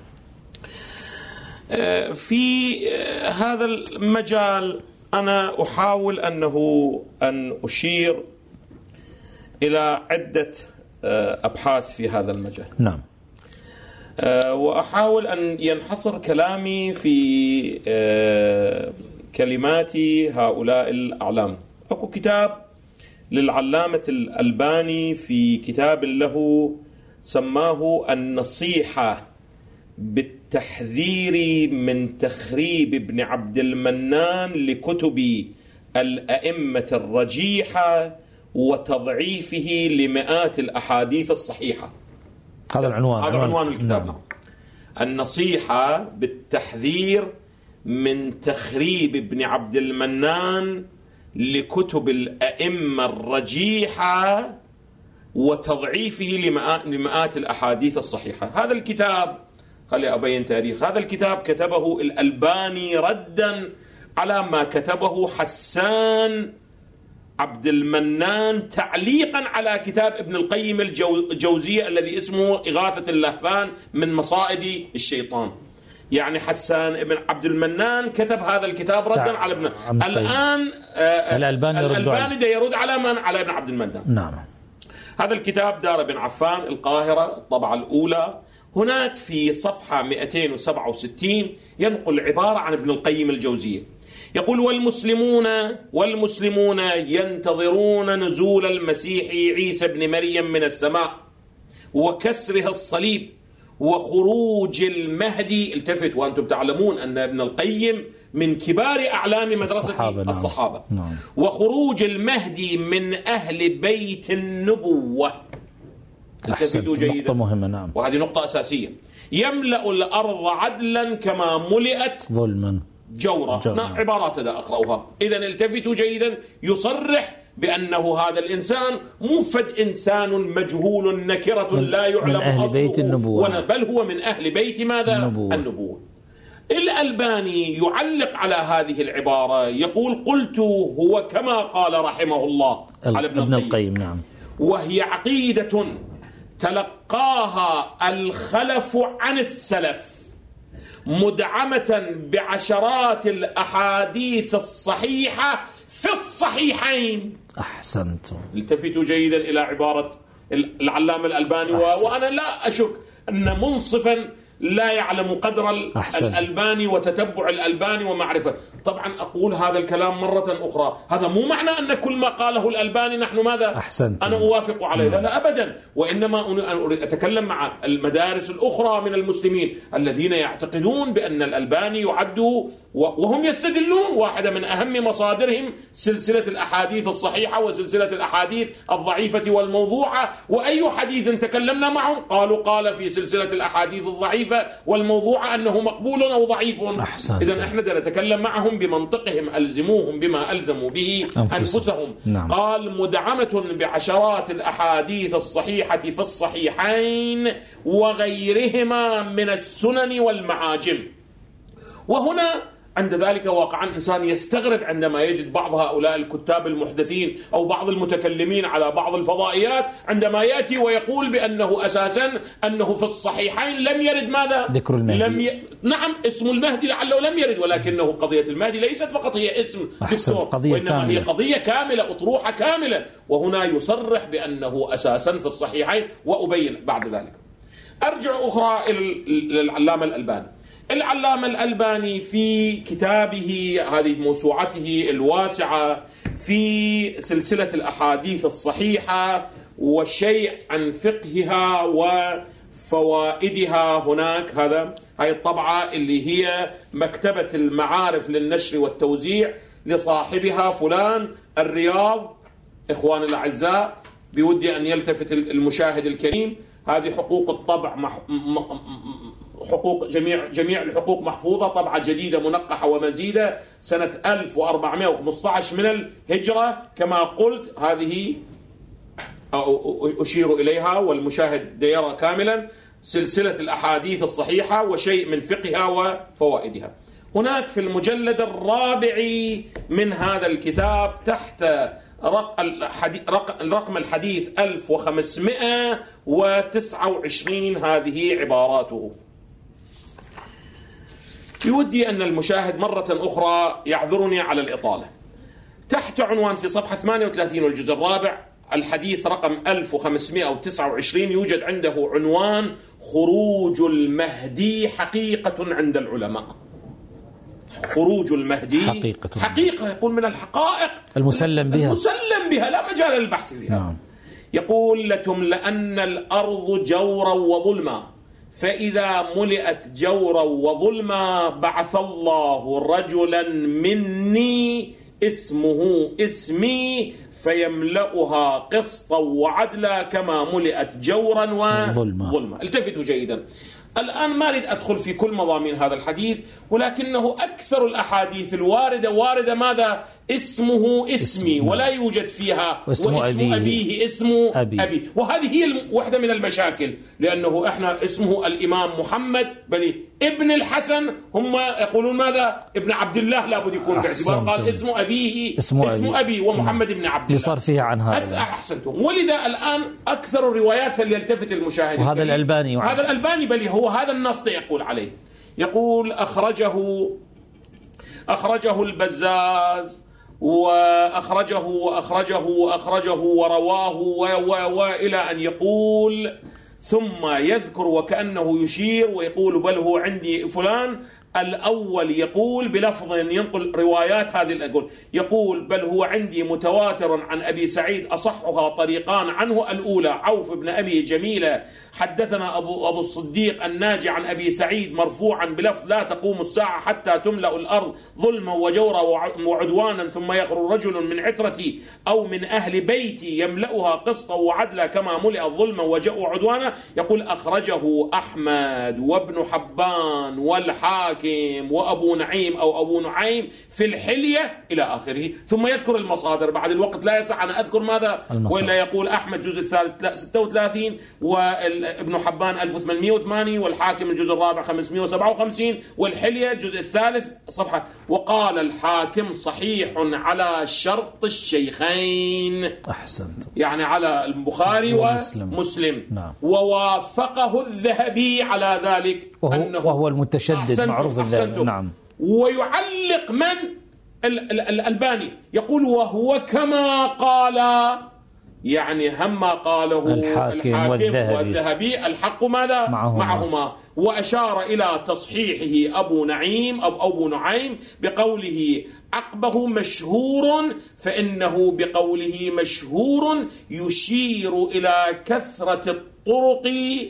في هذا المجال أنا أحاول أنه أن أشير إلى عدة أبحاث في هذا المجال. نعم. وأحاول أن ينحصر كلامي في كلمات هؤلاء الأعلام. أكو كتاب للعلامة الألباني في كتاب له سماه النصيحة بالتحذير من تخريب ابن عبد المنان لكتب الأئمة الرجيحة وتضعيفه لمئات الأحاديث الصحيحة. هذا العنوان، هذا عنوان الكتاب. نعم. النصيحة بالتحذير من تخريب ابن عبد المنان لكتب الأئمة الرجيحة وتضعيفه لمئات الأحاديث الصحيحة. هذا الكتاب، خلي أبين تاريخ، هذا الكتاب كتبه الألباني ردا على ما كتبه حسان عبد المنان تعليقا على كتاب ابن القيم الجوزية الذي اسمه إغاثة اللهفان من مصائد الشيطان. يعني حسان ابن عبد المنان كتب هذا الكتاب ردا على ابن الآن آه الألباني, الألباني ده يرد على من؟ على ابن عبد المنان. نعم. هذا الكتاب دار بن عفان القاهرة الطبعة الأولى. هناك في صفحة مئتين وسبعة وستين ينقل عبارة عن ابن القيم الجوزية، يقول: والمسلمون والمسلمون ينتظرون نزول المسيح عيسى بن مريم من السماء وكسره الصليب وخروج المهدي. التفت وأنتم تعلمون أن ابن القيم من كبار أعلام مدرسة الصحابة, الصحابة. نعم. وخروج المهدي من أهل بيت النبوة. التفتوا جيدا، نقطة مهمة. نعم. وهذه نقطة أساسية. يملأ الأرض عدلا كما ملئت ظلما جورا. نعم. عبارات هذا أقرأها. إذن التفتوا جيدا، يصرح بأنه هذا الإنسان مفد إنسان مجهول نكرة لا يعلم من أهل بيت النبوة، بل هو من أهل بيت ماذا؟ النبوة. النبوة. الألباني يعلق على هذه العبارة يقول: قلت هو كما قال رحمه الله على ابن, ابن القيم. نعم. وهي عقيدة تلقاها الخلف عن السلف مدعمة بعشرات الأحاديث الصحيحة في الصحيحين. أحسنتم. التفتوا جيدا إلى عبارة العلامة الألباني. أحسن. وأنا لا أشك أن منصفا لا يعلم قدر أحسن. الألباني وتتبع الألباني ومعرفة. طبعا أقول هذا الكلام مرة أخرى، هذا مو معنى أن كل ما قاله الألباني نحن ماذا؟ أحسنت. أنا أوافق عليه، لا, لا أبدا. وإنما أريد أتكلم مع المدارس الأخرى من المسلمين الذين يعتقدون بأن الألباني يعد وهم يستدلون واحدة من أهم مصادرهم سلسلة الأحاديث الصحيحة وسلسلة الأحاديث الضعيفة والموضوعة. وأي حديث تكلمنا معهم قالوا قال في سلسلة الأحاديث الضعيفة ضعيفة والموضوع أنه مقبول أو ضعيف. إذن احنا نتكلم معهم بمنطقهم، ألزموهم بما ألزموا به أنفسهم, أنفسهم. نعم. قال مدعمة بعشرات الأحاديث الصحيحة في الصحيحين وغيرهما من السنن والمعاجم. وهنا عند ذلك واقعا الإنسان يستغرب عندما يجد بعض هؤلاء الكتاب المحدثين أو بعض المتكلمين على بعض الفضائيات عندما يأتي ويقول بأنه أساسا أنه في الصحيحين لم يرد ماذا؟ ذكر المهدي. لم ي... نعم اسم المهدي لعله لم يرد، ولكنه قضية المهدي ليست فقط هي اسم دكتور، وإنما كاملة. هي قضية كاملة أطروحة كاملة، وهنا يصرح بأنه أساسا في الصحيحين، وأبين بعد ذلك. أرجع أخرى إلى العلامة الألباني. العلامة الألباني في كتابه هذه موسوعته الواسعة في سلسلة الأحاديث الصحيحة وشيء عن فقهها وفوائدها، هناك هذا هاي الطبعة اللي هي مكتبة المعارف للنشر والتوزيع لصاحبها فلان الرياض. إخواني الأعزاء، بودي أن يلتفت المشاهد الكريم، هذه حقوق الطبع مح... م... حقوق جميع جميع الحقوق محفوظة، طبعة جديدة منقحة ومزيدة سنة ألف وأربعمائة وخمسة عشر من الهجرة كما قلت. هذه أشير إليها والمشاهد يرى كاملا سلسلة الأحاديث الصحيحة وشيء من فقهها وفوائدها. هناك في المجلد الرابع من هذا الكتاب تحت رقم الحديث ألف وخمسمائة وتسعة وعشرين هذه عباراته. يودي أن المشاهد مرة أخرى يعذرني على الإطالة. تحت عنوان في صفحة ثمانية وثلاثين والجزء الرابع الحديث رقم ألف وخمسمائة وتسعة وعشرين يوجد عنده عنوان خروج المهدي حقيقة عند العلماء. خروج المهدي حقيقة, حقيقة يقول من الحقائق المسلم بها المسلم بها لا مجال للبحث فيها. نعم. يقول لتملأن الأرض جورا وظلما، فإذا ملئت جورا وظلما بعث الله رجلا مني اسمه اسمي فيملأها قسطا وعدلا كما ملئت جورا وظلما. التفتوا جيدا. الآن ما أريد أدخل في كل مضامين هذا الحديث، ولكنه أكثر الأحاديث الواردة واردة ماذا؟ اسمه اسمي، اسم. ولا يوجد فيها واسم أبيه, أبيه اسمه أبي. أبي. وهذه هي واحدة من المشاكل، لأنه إحنا اسمه الإمام محمد بني ابن الحسن، هم يقولون ماذا؟ ابن عبد الله لابد يكون باعتبار قال اسمه أبيه اسم أبي, أبي ومحمد ابن عبد الله صار فيها عن هذا. أحسنتم. ولذا الآن أكثر الروايات فليلتفت المشاهد. وهذا الألباني وعن. هذا الألباني بل هو هذا النص يقول عليه. يقول أخرجه أخرجه البزاز وأخرجه وأخرجه وأخرجه ورواه وإلى أن يقول ثم يذكر وكأنه يشير ويقول بل هو عندي فلان. الأول يقول بلفظ ينقل روايات هذه الأقول يقول بل هو عندي متواتر عن أبي سعيد أصحها طريقان عنه. الأولى عوف بن أبي جميلة حدثنا أبو, أبو الصديق الناجي عن أبي سعيد مرفوعا بلفظ لا تقوم الساعة حتى تملأ الأرض ظلما وجورا وعدوانا ثم يخرج رجل من عترتي أو من أهل بيتي يملأها قسطا وعدلا كما ملئ ظلما وعدوانا. يقول أخرجه أحمد وابن حبان والحاكم وأبو نعيم أو أبو نعيم في الحلية إلى آخره. ثم يذكر المصادر. بعد الوقت لا يسع أن أذكر ماذا المصادر. وإلا يقول أحمد جزء الثالث ستة وثلاثين وابن حبان ألف وثمانمائة وثمانية والحاكم الجزء الرابع خمسمائة وسبعة وخمسين والحلية الجزء الثالث صفحة. وقال الحاكم صحيح على شرط الشيخين. أحسنت. يعني على البخاري ومسلم, ومسلم. نعم. ووافقه الذهبي على ذلك وهو, أنه وهو المتشدد معروف الذهبي. نعم. ويعلق من الألباني يقول وهو كما قال، يعني هم قاله الحاكم, الحاكم والذهبي. والذهبي الحق ماذا معهما. معهما. وأشار إلى تصحيحه أبو نعيم أو أبو نعيم بقوله عقبه مشهور، فإنه بقوله مشهور يشير إلى كثرة الطرق.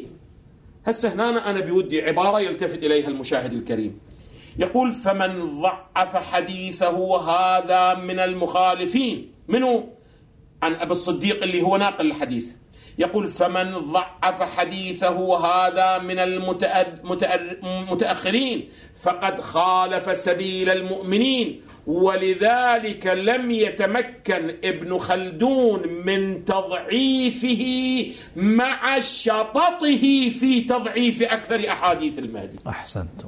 هسه هنا أنا بودي عبارة يلتفت إليها المشاهد الكريم. يقول فمن ضعف حديثه هذا من المخالفين منه عن أبي الصديق اللي هو ناقل الحديث. يقول فمن ضعف حديثه هذا من المتأخرين فقد خالف سبيل المؤمنين، ولذلك لم يتمكن ابن خلدون من تضعيفه مع شططه في تضعيف أكثر أحاديث المهدي. أحسنتم.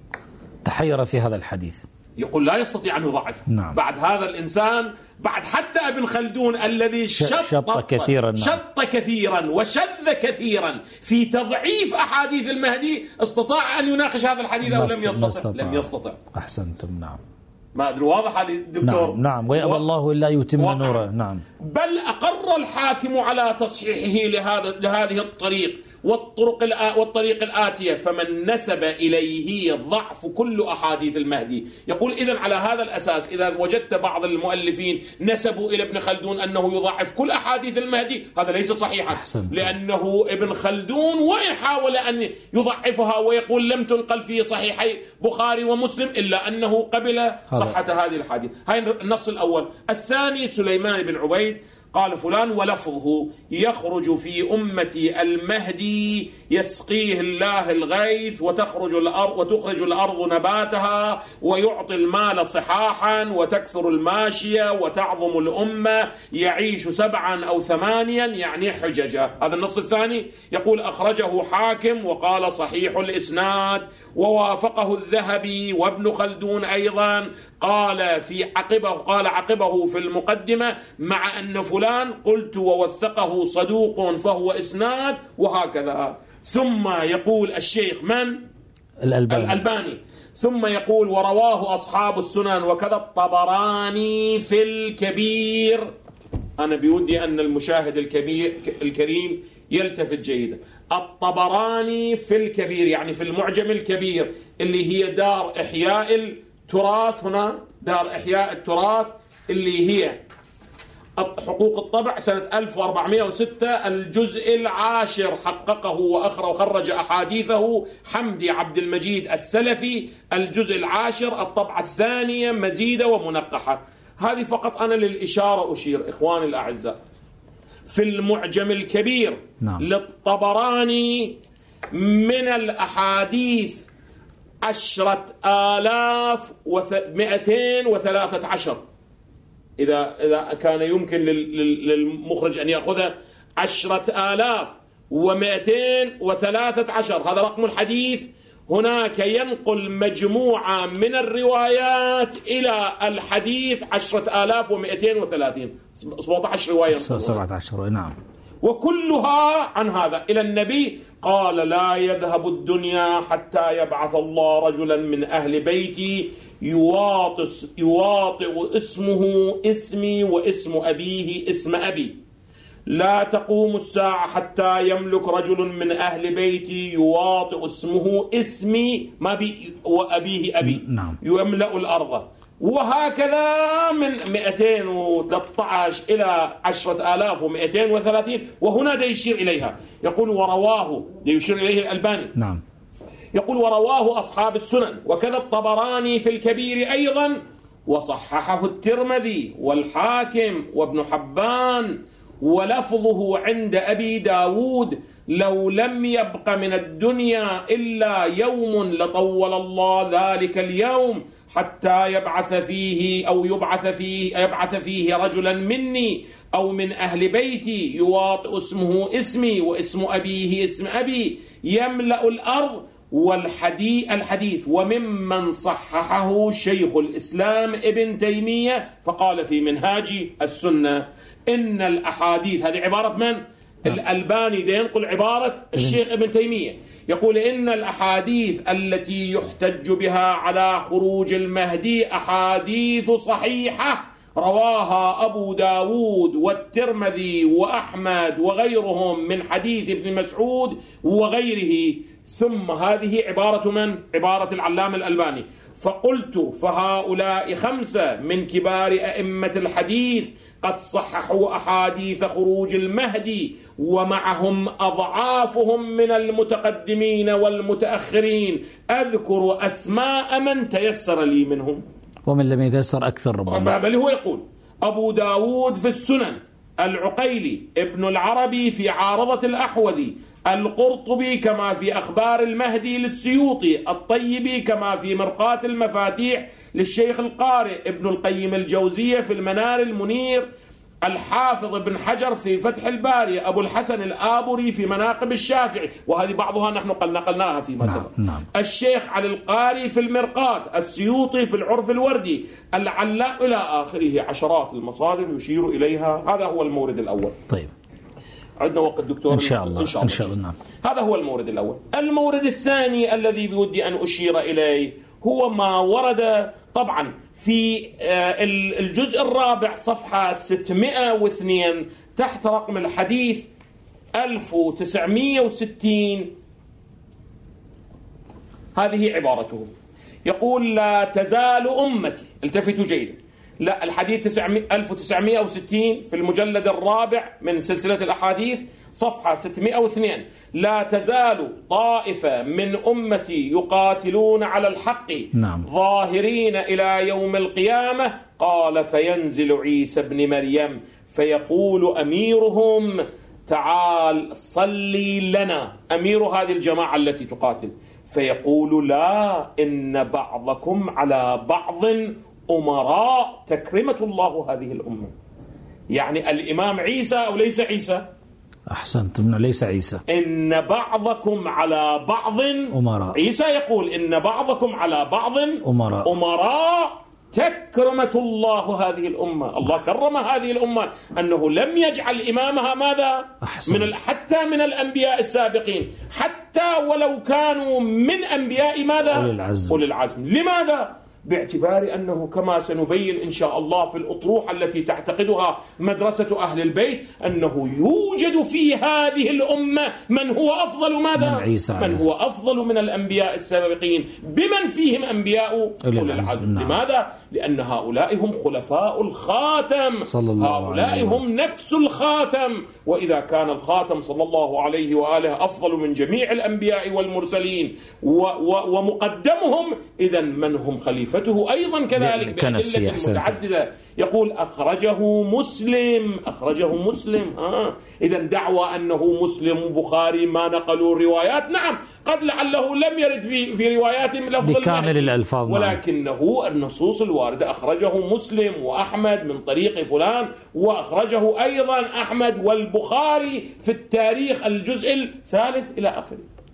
تحير في هذا الحديث، يقول لا يستطيع أن يضعف. نعم. بعد هذا الإنسان، بعد حتى ابن خلدون الذي شط, شط كثيرا، نعم. شط كثيرا وشذ كثيرا في تضعيف أحاديث المهدي، استطاع أن يناقش هذا الحديث أو لم يستطع؟ استطاع. لم يستطع. أحسنتم. نعم. ما أدري واضح هذه دكتور؟ نعم, نعم. ويأبى الله إلا يتم نوره. نعم. بل أقر الحاكم على تصحيحه لهذا لهذه الطريق والطرق والطريق الآتية، فمن نسب إليه ضعف كل أحاديث المهدي. يقول إذن على هذا الأساس إذا وجدت بعض المؤلفين نسبوا إلى ابن خلدون أنه يضعف كل أحاديث المهدي، هذا ليس صحيحا. أحسنت. لأنه ابن خلدون وإن حاول أن يضعفها ويقول لم تنقل في صحيحي بخاري ومسلم إلا أنه قبل صحة هذه الحديث. هاي النص الأول. الثاني سليمان بن عبيد قال فلان ولفظه يخرج في أمتي المهدي يسقيه الله الغيث وتخرج الأرض وتخرج الأرض نباتها ويعطي المال صحاحا وتكثر الماشية وتعظم الأمة يعيش سبعا أو ثمانيا يعني حججا. هذا النص الثاني. يقول أخرجه حاكم وقال صحيح الإسناد، ووافقه الذهبي وابن خلدون أيضا. قال في عقبه قال عقبه في المقدمة مع أن فلان قلت ووثقه صدوق فهو إسناد، وهكذا. ثم يقول الشيخ من؟ الألباني. الألباني. ثم يقول ورواه أصحاب السنن وكذا الطبراني في الكبير. أنا بودي أن المشاهد الكبير الكريم يلتفت جيدا. الطبراني في الكبير يعني في المعجم الكبير اللي هي دار إحياء التراث، هنا دار إحياء التراث اللي هي حقوق الطبع سنة ألف وأربعمائة وستة، الجزء العاشر حققه وخرج أحاديثه حمدي عبد المجيد السلفي، الجزء العاشر الطبعة الثانية مزيدة ومنقحة. هذه فقط أنا للإشارة أشير إخواني الأعزاء. في المعجم الكبير نعم. للطبراني من الأحاديث عشرة آلاف ومئتين وثلاثة عشر، إذا إذا كان يمكن للمخرج أن يأخذ عشرة آلاف ومئتين وثلاثة عشر، هذا رقم الحديث. هناك ينقل مجموعة من الروايات إلى الحديث عشرة آلاف ومئتين وثلاثين، سبعة عشر رواية. سبعة عشر نعم. وكلها عن هذا إلى النبي قال لا يذهب الدنيا حتى يبعث الله رجلا من أهل بيتي يواطئ يواطئ اسمه اسمي واسم أبيه اسم أبي. لا تقوم الساعة حتى يملك رجل من أهل بيتي يواطئ اسمه اسمي ما بي وأبيه أبي. نعم. يملأ الأرض. وهكذا من مئتين وثلاثة عشر إلى عشرة آلاف ومئتين وثلاثين. وهنا دا يشير إليها يقول ورواه، دا يشير إليه الألباني. نعم. يقول ورواه أصحاب السنن وكذا الطبراني في الكبير أيضا، وصححه الترمذي والحاكم وابن حبان، ولفظه عند أبي داود لو لم يبق من الدنيا إلا يوم لطول الله ذلك اليوم حتى يبعث فيه أو يبعث فيه يبعث فيه رجلا مني أو من أهل بيتي يواطئ اسمه اسمي واسم أبيه اسم أبي يملأ الأرض. والحديث الحديث وممن صححه شيخ الإسلام ابن تيمية فقال في منهاج السنة إن الأحاديث، هذه عبارة من؟ الألباني ده ينقل عبارة الشيخ ابن تيمية، يقول إن الأحاديث التي يحتج بها على خروج المهدي أحاديث صحيحة رواها أبو داود والترمذي وأحمد وغيرهم من حديث ابن مسعود وغيره. ثم هذه عبارة من؟ عبارة العلامة الألباني. فقلت فهؤلاء خمسة من كبار أئمة الحديث قد صححوا أحاديث خروج المهدي، ومعهم أضعافهم من المتقدمين والمتأخرين، أذكر أسماء من تيسر لي منهم، ومن لم يتيسر أكثر ربما. بل هو يقول أبو داود في السنن، العقيلي، ابن العربي في عارضة الأحوذي، القرطبي كما في أخبار المهدي للسيوطي، الطيبي كما في مرقاة المفاتيح للشيخ القارئ، ابن القيم الجوزية في المنار المنير، الحافظ ابن حجر في فتح الباري، أبو الحسن الآبري في مناقب الشافعي، وهذه بعضها نحن قد نقلناها فيما سبق. نعم. نعم. الشيخ علي القاري في المرقاة، السيوطي في العرف الوردي، العلاء إلى آخره، عشرات المصادر يشير إليها. هذا هو المورد الأول. طيب، عندنا وقت دكتور؟ إن شاء الله. إن شاء الله. إن شاء الله. نعم. هذا هو المورد الأول. المورد الثاني الذي بودي أن أشير إليه هو ما ورد طبعا في الجزء الرابع صفحة ستمائة واثنين تحت رقم الحديث ألف وتسعمائة وستين. هذه عبارته، يقول: لا تزال أمتي، التفتوا جيدا، لا الحديث ألف وتسعمائة وستين في المجلد الرابع من سلسلة الأحاديث صفحة ستمائة واثنين: لا تزال طائفة من أمتي يقاتلون على الحق. نعم. ظاهرين إلى يوم القيامة. قال: فينزل عيسى بن مريم فيقول أميرهم: تعال صلي لنا، أمير هذه الجماعة التي تقاتل، فيقول: لا، إن بعضكم على بعض أمراء، تكرمة الله هذه الأمة. يعني الإمام عيسى أو ليس عيسى؟ أحسنت، من ليس عيسى. إن بعضكم على بعض أمراء. عيسى يقول: إن بعضكم على بعض أمراء، أمراء، تكرمة الله هذه الأمة. الله كرم هذه الأمة أنه لم يجعل إمامها ماذا؟ أحسن. من حتى من الأنبياء السابقين، حتى ولو كانوا من أنبياء ماذا؟ أولي العزم. أولي العزم. لماذا؟ باعتبار أنه كما سنبين إن شاء الله في الأطروحة التي تعتقدها مدرسة أهل البيت، أنه يوجد في هذه الأمة من هو أفضل ماذا؟ من عيسى، من هو أفضل من الأنبياء السابقين، بمن فيهم أنبياء أولي العزم. نعم. لماذا؟ لأن هؤلاء هم خلفاء الخاتم، صلى الله هؤلاء عليه هم نفس الخاتم، وإذا كان الخاتم صلى الله عليه وآله أفضل من جميع الأنبياء والمرسلين و و ومقدمهم، إذن من هم خليفته أيضا كذلك بأدلة متعددة. يقول: أخرجه مسلم، أخرجه مسلم. آه. إذن دعوى أنه مسلم وبخاري ما نقلوا الروايات، نعم قد لعله لم يرد في في رواياتهم لفظ بكامل الألفاظ، ولكنه النصوص الواردة أخرجه مسلم وأحمد من طريق فلان، وأخرجه أيضا أحمد والبخاري في التاريخ الجزء الثالث إلى آخره،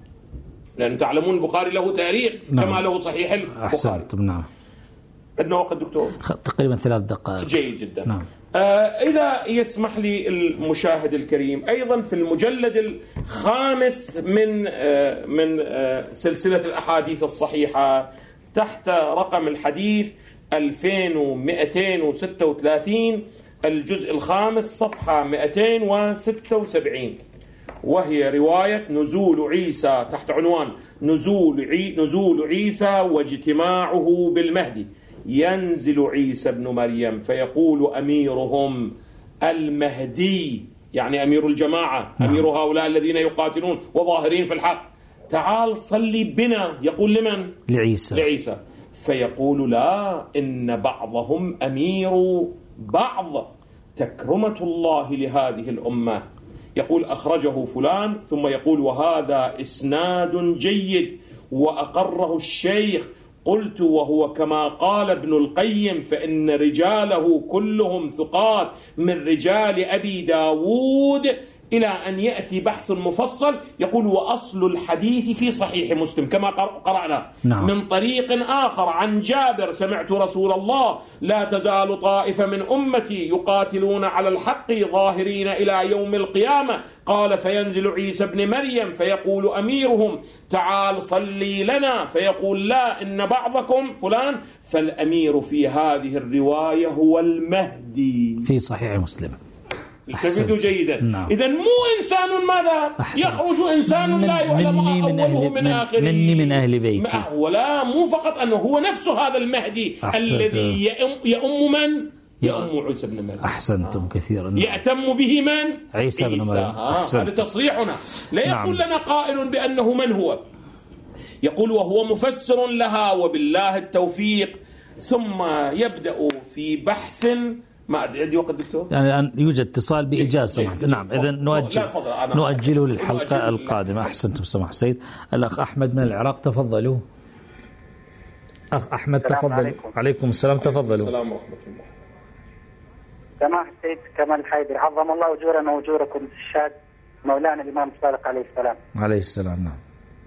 لأن تعلمون البخاري له تاريخ. نعم. كما له صحيح البخاري. أحسنت. نعم. عندنا وقت دكتور؟ تقريبا ثلاث دقائق. جيد جدا. نعم. آه إذا يسمح لي المشاهد الكريم، أيضا في المجلد الخامس من آه من آه سلسلة الأحاديث الصحيحة تحت رقم الحديث ألفين ومئتين وستة وثلاثين، الجزء الخامس صفحة مئتين وستة وسبعين، وهي رواية نزول عيسى تحت عنوان نزول عي نزول عيسى واجتماعه بالمهدي. ينزل عيسى ابن مريم فيقول أميرهم المهدي، يعني أمير الجماعة، أمير هؤلاء الذين يقاتلون وظاهرين في الحق، تعال صلي بنا. يقول لمن؟ لعيسى. لعيسى. فيقول: لا، إن بعضهم أمير بعض، تكرمة الله لهذه الأمة. يقول: أخرجه فلان، ثم يقول: وهذا إسناد جيد وأقره الشيخ. قلت: وهو كما قال ابن القيم، فإن رجاله كلهم ثقات من رجال أبي داود، إلى أن يأتي بحث مفصل. يقول: وأصل الحديث في صحيح مسلم كما قرأنا. نعم. من طريق آخر عن جابر: سمعت رسول الله: لا تزال طائفة من أمتي يقاتلون على الحق ظاهرين إلى يوم القيامة. قال: فينزل عيسى بن مريم فيقول أميرهم: تعال صلي لنا، فيقول: لا، إن بعضكم فلان. فالأمير في هذه الرواية هو المهدي في صحيح مسلم. التفتوا جيدا. نعم. إذن مو إنسان ماذا؟ أحسن. يخرج إنسان لا يعلم أوله من آخره، مني من أهل بيتي. ولا مو فقط أنه هو نفسه هذا المهدي. أحسنت. الذي يأم, يأم من؟ يأم عيسى بن مريم. أحسنتم كثيرا. يأتم به من؟ عيسى بن مريم. آه. هذا تصريحنا. لا يقول نعم. لنا قائل بأنه من هو. يقول: وهو مفسر لها وبالله التوفيق. ثم يبدأ في بحث ما عندي وقت دكتور. يعني الآن يوجد اتصال بإجازة. نعم، إذا نؤجل نؤجله للحلقة القادمة. أحسنتم سماح السيد. الأخ أحمد من العراق، تفضلوا. أخ أحمد تفضل. عليكم. عليكم السلام، تفضلوا. السلام ورحمة الله. سماح السيد كمال الحيدر، عظم الله أجورنا وأجوركم في الشهد مولانا الإمام الصادق عليه السلام. عليه السلام. نعم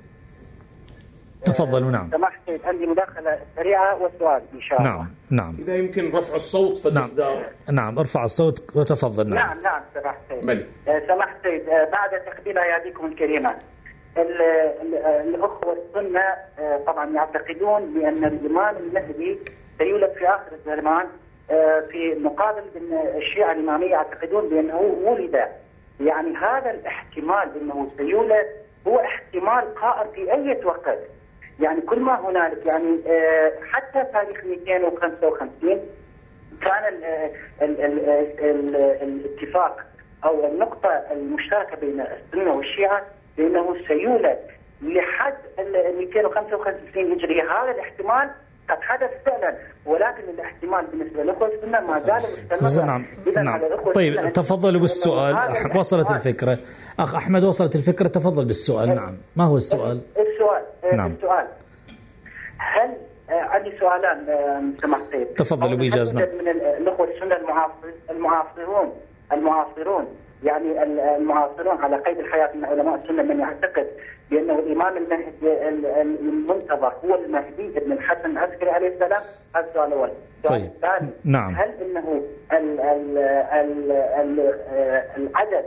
تفضلوا. نعم سماح السيد، عندي مداخلة سريعة وسؤال إن شاء الله. نعم نعم إذا يمكن رفع الصوت فالمقدار. نعم نعم ارفع الصوت وتفضل. نعم نعم, نعم سماح السيد. سماح السيد، بعد تقبيل أياديكم الكريمة، الأخوة السنة طبعا يعتقدون بأن الإمام المهدي سيولد في آخر الزمان، في مقابل الشيعة الإمامية يعتقدون بأنه ولد. يعني هذا الاحتمال أنه سيولد هو احتمال قائم في أي وقت. يعني كل ما هنالك، يعني حتى تاريخ مئتين وخمسة وخمسين كان ال ال ال ال الاتفاق أو النقطة المشتركة بين السنة والشيعة بأنه سيولد لحد مئتين وخمسة وخمسين هجرية. هذا الاحتمال قد حدث فعلا، ولكن الاحتمال بالنسبة للأخوة السنة ما زال مستمرا. نعم نعم. طيب تفضلوا بالسؤال. وصلت الفكرة. أخ أحمد وصلت الفكرة، تفضل بالسؤال. نعم ما هو السؤال؟ السؤال نعم. السؤال هل عندي سؤالان سماحة السيد. تفضلوا بإجازة. من الأخوة السنة المعاصرون المعاصرون يعني المعاصرون على قيد الحياة من علماء السنة من يعتقد بأنه الإمام المهدي المنتظر هو المهدي ابن الحسن العسكري عليه السلام. هذا السؤال الأول. طيب. الثاني، نعم. هل إنه ال ال ال ال العدد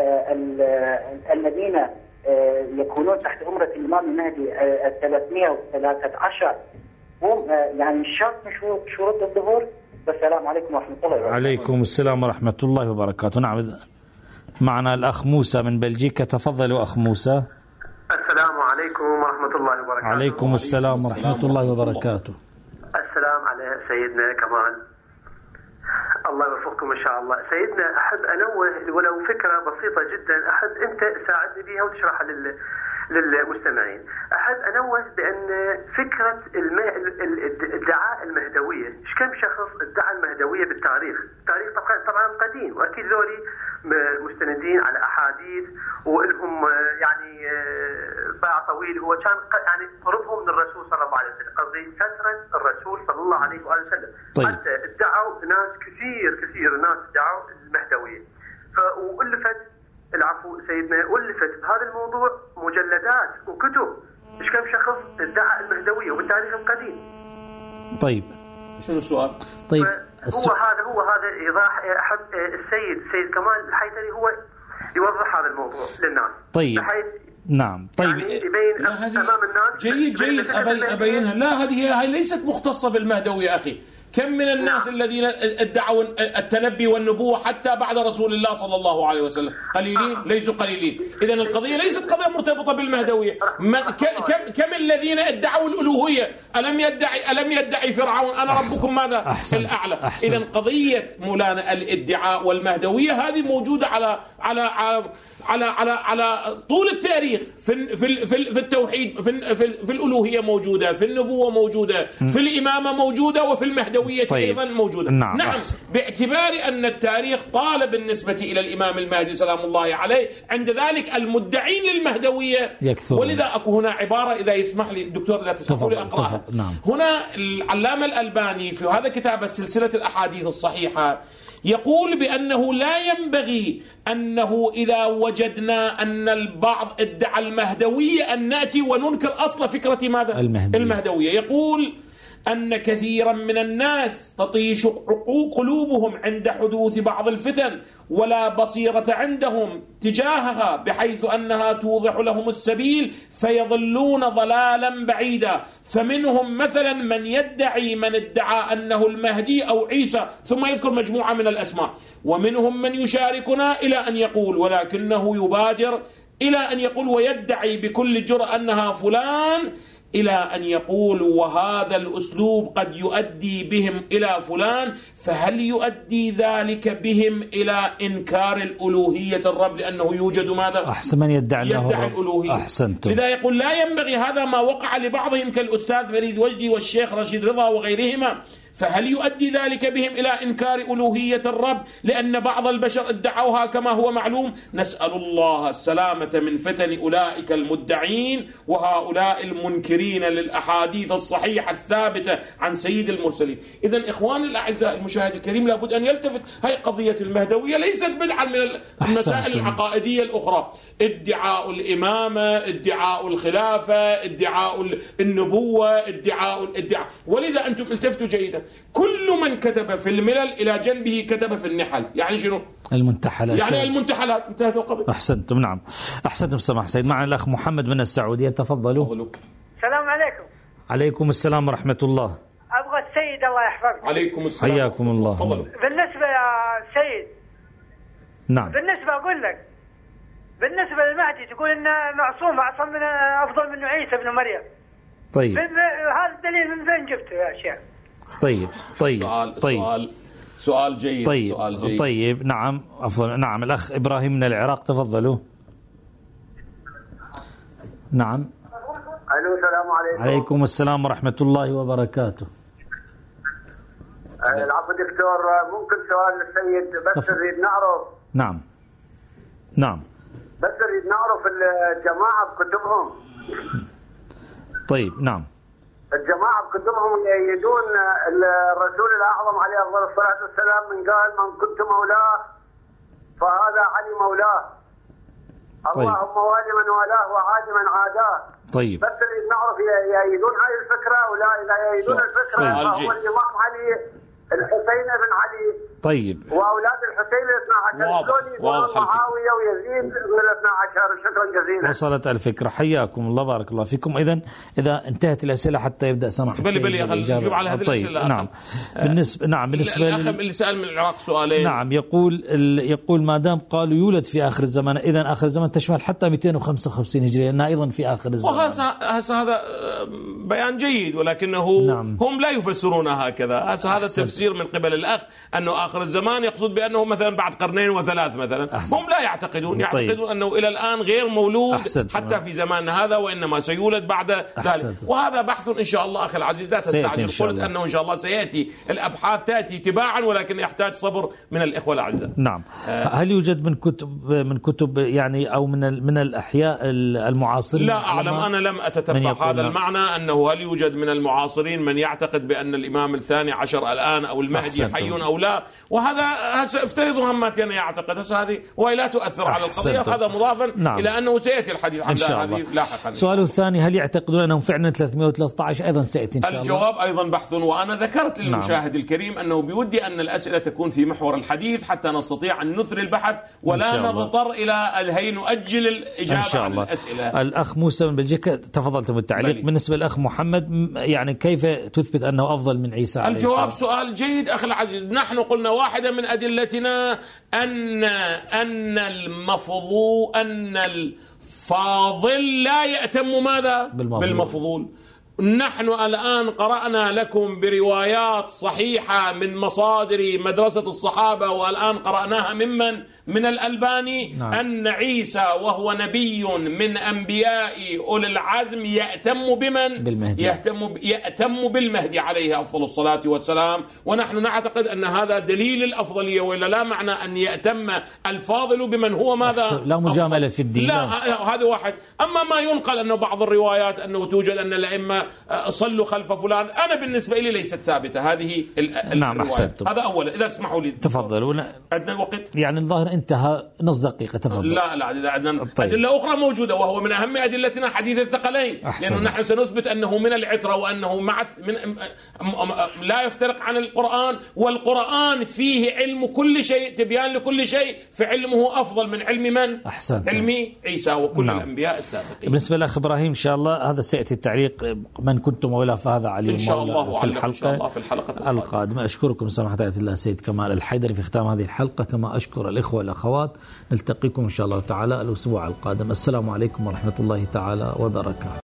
الذين يكونون تحت أمرة الإمام المهدي ثلاثمئة وثلاثة عشر هم يعني شرط من شروط الظهور؟ والسلام عليكم ورحمة الله وبركاته. عليكم السلام ورحمة الله وبركاته. نعم معنا الأخ موسى من بلجيكا، تفضلوا أخ موسى. السلام عليكم ورحمة الله وبركاته. عليكم السلام ورحمة الله وبركاته. السلام على سيدنا كمال، الله يوفقكم إن شاء الله. سيدنا أحب أنوه ولو فكرة بسيطة جدا، أحب أنت تساعدني بها وتشرحها لل للمستمعين. أحب أنوه بأن فكرة الادعاء المهدوية، إيش كم شخص ادعى المهدوية بالتاريخ؟ التاريخ طبعا طبعا قديم، وأكيد ذولي مستندين على أحاديث ولهم يعني باع طويل. هو كان يعني قربهم من الرسول صلى الله عليه وسلم، قصدي فترة الرسول صلى الله عليه وآله وسلم. طيب. حتى ادعوا ناس كثير كثير ناس ادعوا المهدوية، فألفت العفو سيدنا ألفت بهذا الموضوع مجلدات وكتب. إيش كم شخص ادعى المهدوية وبالتاريخ القديم. طيب شنو السؤال؟ طيب هو هذا هو هذا إيضاح. أحب السيد السيد كمال الحيدري هو يوضح هذا الموضوع للناس. طيب نعم. طيب يعني يبين أمام الناس. جيد جيد أبي أبينها. لا هذه هي ليست مختصة بالمهدوية أخي. كم من الناس الذين ادعوا التنبي والنبوة حتى بعد رسول الله صلى الله عليه وسلم؟ قليلين ليسوا قليلين. إذا القضية ليست قضية مرتبطة بالمهدوية. كم كم الذين ادعوا الألوهية؟ ألم يدعي ألم يدعي فرعون أنا ربكم ماذا؟ أحسن. الأعلى. إذا قضية مولانا الادعاء والمهدوية هذه موجودة على على على على على على طول التاريخ. في في في التوحيد، في في الألوهية موجودة، في النبوة موجودة، في الإمامة موجودة، وفي المهدوية طيب. أيضا موجودة. نعم. نعم باعتبار أن التاريخ طال بالنسبة إلى الإمام المهدي سلام الله عليه، عند ذلك المدعين للمهدوية يكثرون. ولذا أكو هنا عبارة إذا يسمح لي دكتور لا تسمحوا لي أقرأها. نعم. هنا العلامة الألباني في هذا كتاب سلسلة الأحاديث الصحيحة يقول بأنه لا ينبغي أنه إذا وجدنا أن البعض ادعى المهدوية أن نأتي وننكر أصل فكرة ماذا؟ المهدوية. المهدوية. يقول أن كثيرا من الناس تطيش قلوبهم عند حدوث بعض الفتن ولا بصيرة عندهم تجاهها، بحيث أنها توضح لهم السبيل فيظلون ضلالا بعيدا. فمنهم مثلا من يدعي من ادعى أنه المهدي أو عيسى، ثم يذكر مجموعة من الأسماء. ومنهم من يشاركنا إلى أن يقول، ولكنه يبادر إلى أن يقول ويدعي بكل جرأة أنها فلان، إلى أن يقول وهذا الأسلوب قد يؤدي بهم إلى فلان. فهل يؤدي ذلك بهم إلى إنكار الألوهية الرب؟ لأنه يوجد ماذا؟ أحسن من يدعي, يدعي الألوهية. أحسنتم. لذا يقول لا ينبغي هذا ما وقع لبعضهم كالأستاذ فريد وجدي والشيخ رشيد رضا وغيرهما فهل يؤدي ذلك بهم إلى إنكار ألوهية الرب لأن بعض البشر ادعوها كما هو معلوم؟ نسأل الله السلامة من فتن أولئك المدعين وهؤلاء المنكرين للأحاديث الصحيحة الثابتة عن سيد المرسلين. إذن إخوان الأعزاء المشاهد الكريم لابد أن يلتفت، هي قضية المهدوية ليست بدعا من المسائل العقائدية الأخرى. ادعاء الإمامة، ادعاء الخلافة، ادعاء النبوة، ادعاء الادعاء. ولذا أنتم التفتوا جيدا، كل من كتب في الملل إلى جنبه كتب في النحل. يعني شنو؟ المنتحلات. يعني المنتحلات انتهت القضية. أحسنتم. نعم أحسنتم سماح سيد. معنا الأخ محمد من السعودية، تفضلوا. السلام عليكم. عليكم السلام ورحمة الله. أبغى السيد الله يحفظك. عليكم السلام. حياكم الله. تفضلوا. بالنسبة يا سيد، نعم بالنسبة أقول لك بالنسبة للمهدي تقول إنه معصوم أعصم من أفضل من عيسى بن مريم. طيب هذا الدليل من فين جبته يا شيخ؟ طيب طيب سؤال طيب سؤال سؤال جيد. طيب سؤال جيد. طيب نعم عفوا. نعم الأخ إبراهيم من العراق، تفضلوا. نعم. الو السلام عليكم. عليكم السلام ورحمة الله وبركاته. العفو دكتور، ممكن سؤال للسيد بس تفضل. نريد نعرف. نعم نعم بس نريد نعرف الجماعة بكتبهم. طيب نعم. الجماعة بكتبهم يأيدون الرسول الأعظم عليه أفضل الصلاة والسلام من قال من كنت مولاه فهذا علي مولاه. طيب. اللهم والي من والاه وعادي من عاداه. طيب بس نريد نعرف يأيدون هاي الفكرة ولا إذا يأيدون الفكرة فهو الإمام علي الحسين بن علي. طيب واولاد الحسين الاثنى عشر واضح. معاويه ويزيد من الاثنى عشر. شكرا جزيلا. وصلت الفكرة. حياكم الله، بارك الله فيكم. إذا إذا انتهت الأسئلة حتى يبدأ سماحة بلي بلي نجيب على هذه طيب. الأسئلة. نعم بالنسبة نعم بالنسبة الأخ اللي سأل من العراق سؤالين. نعم يقول يقول ما دام قالوا يولد في آخر الزمان، إذا آخر الزمان تشمل حتى مئتين وخمسة وخمسين هجرية لأنها أيضا في آخر الزمان. وهذا هذا بيان جيد، ولكنه نعم. هم لا يفسرون هكذا. هذا التفسير من قبل الأخ أنه آخر الزمان يقصد بأنه مثلا بعد قرنين وثلاث مثلا. أحسن. هم لا يعتقدون يعتقدون طيب. أنه إلى الآن غير مولود أحسن. حتى في زماننا هذا، وإنما سيولد بعد ذلك. وهذا بحث إن شاء الله أخي العزيز، لا تستعجل. قلت أنه إن شاء الله سيأتي الأبحاث تأتي تباعا، ولكن يحتاج صبر من الإخوة الأعزاء. نعم. آه هل يوجد من كتب من كتب يعني أو من من الأحياء المعاصرين؟ لا أعلم، أنا لم أتتبع هذا المعنى أنه هل يوجد من المعاصرين من يعتقد بأن الإمام الثاني عشر الآن أو المهدي حي أو لا، وهذا افترضوا همات أنا يعتقد هذه وهي لا تؤثر على القضية. هذا مضافا نعم. إلى أنه سيأتي الحديث عن هذه لاحقا. سؤاله الثاني، هل يعتقدون أنهم فعلا ثلاثمئة وثلاثة عشر؟ أيضا سيأتي إن شاء الله. الجواب أيضا بحث، وأنا ذكرت للمشاهد نعم. الكريم أنه بودي أن الأسئلة تكون في محور الحديث حتى نستطيع أن نثري البحث ولا نضطر إلى الهي نؤجل الإجابة إن شاء عن الله. الأسئلة. الأخ موسى من بلجيكا، تفضلتم بالتعليق. بلي. بالنسبة للأخ محمد، يعني كيف تثبت أنه أفضل من عيسى عليه السلام؟ الجواب سؤال جيد أخي العزيز. نحن قلنا واحدة من أدلتنا أن أن المفضول أن الفاضل لا يأتم ماذا؟ بالمفضول, بالمفضول. نحن الآن قرأنا لكم بروايات صحيحة من مصادر مدرسة الصحابة، والآن قرأناها ممن من الألباني. نعم. أن عيسى وهو نبي من أنبياء أولي العزم يأتم بمن؟ بالمهدي. يأتم, يأتم بالمهدي عليه أفضل الصلاة والسلام. ونحن نعتقد أن هذا دليل الأفضلية، وإلا لا معنى أن يأتم الفاضل بمن هو ماذا؟ لا مجاملة في الدين. لا هذا واحد. أما ما ينقل أنه بعض الروايات أنه توجد أن الأئمة صلوا خلف فلان، أنا بالنسبة لي ليست ثابتة هذه. نعم أحسنتم. هذا أولا، إذا اسمحوا لي تفضلوا. عندنا وقت يعني الظاهر انتهى نص دقيقة. تفضل. لا لا عندنا طيب. أدلة أخرى موجودة، وهو من أهم أدلتنا حديث الثقلين، لأنه نحن سنثبت أنه من العترة وأنه مع من لا يفترق عن القرآن، والقرآن فيه علم كل شيء، تبيان لكل شيء، فعلمه أفضل من علم من؟ أحسنت. علم عيسى وكل نعم. الأنبياء السابقين. بالنسبة للأخ إبراهيم إن شاء الله هذا سيأتي التعليق، من كنت مولاه فهذا علي إن شاء الله في الحلقة, إن شاء الله في الحلقة القادمة. أشكركم سماحة آية الله سيد كمال الحيدري في ختام هذه الحلقة، كما أشكر الإخوة والأخوات. نلتقيكم إن شاء الله تعالى الأسبوع القادم. السلام عليكم ورحمة الله تعالى وبركاته.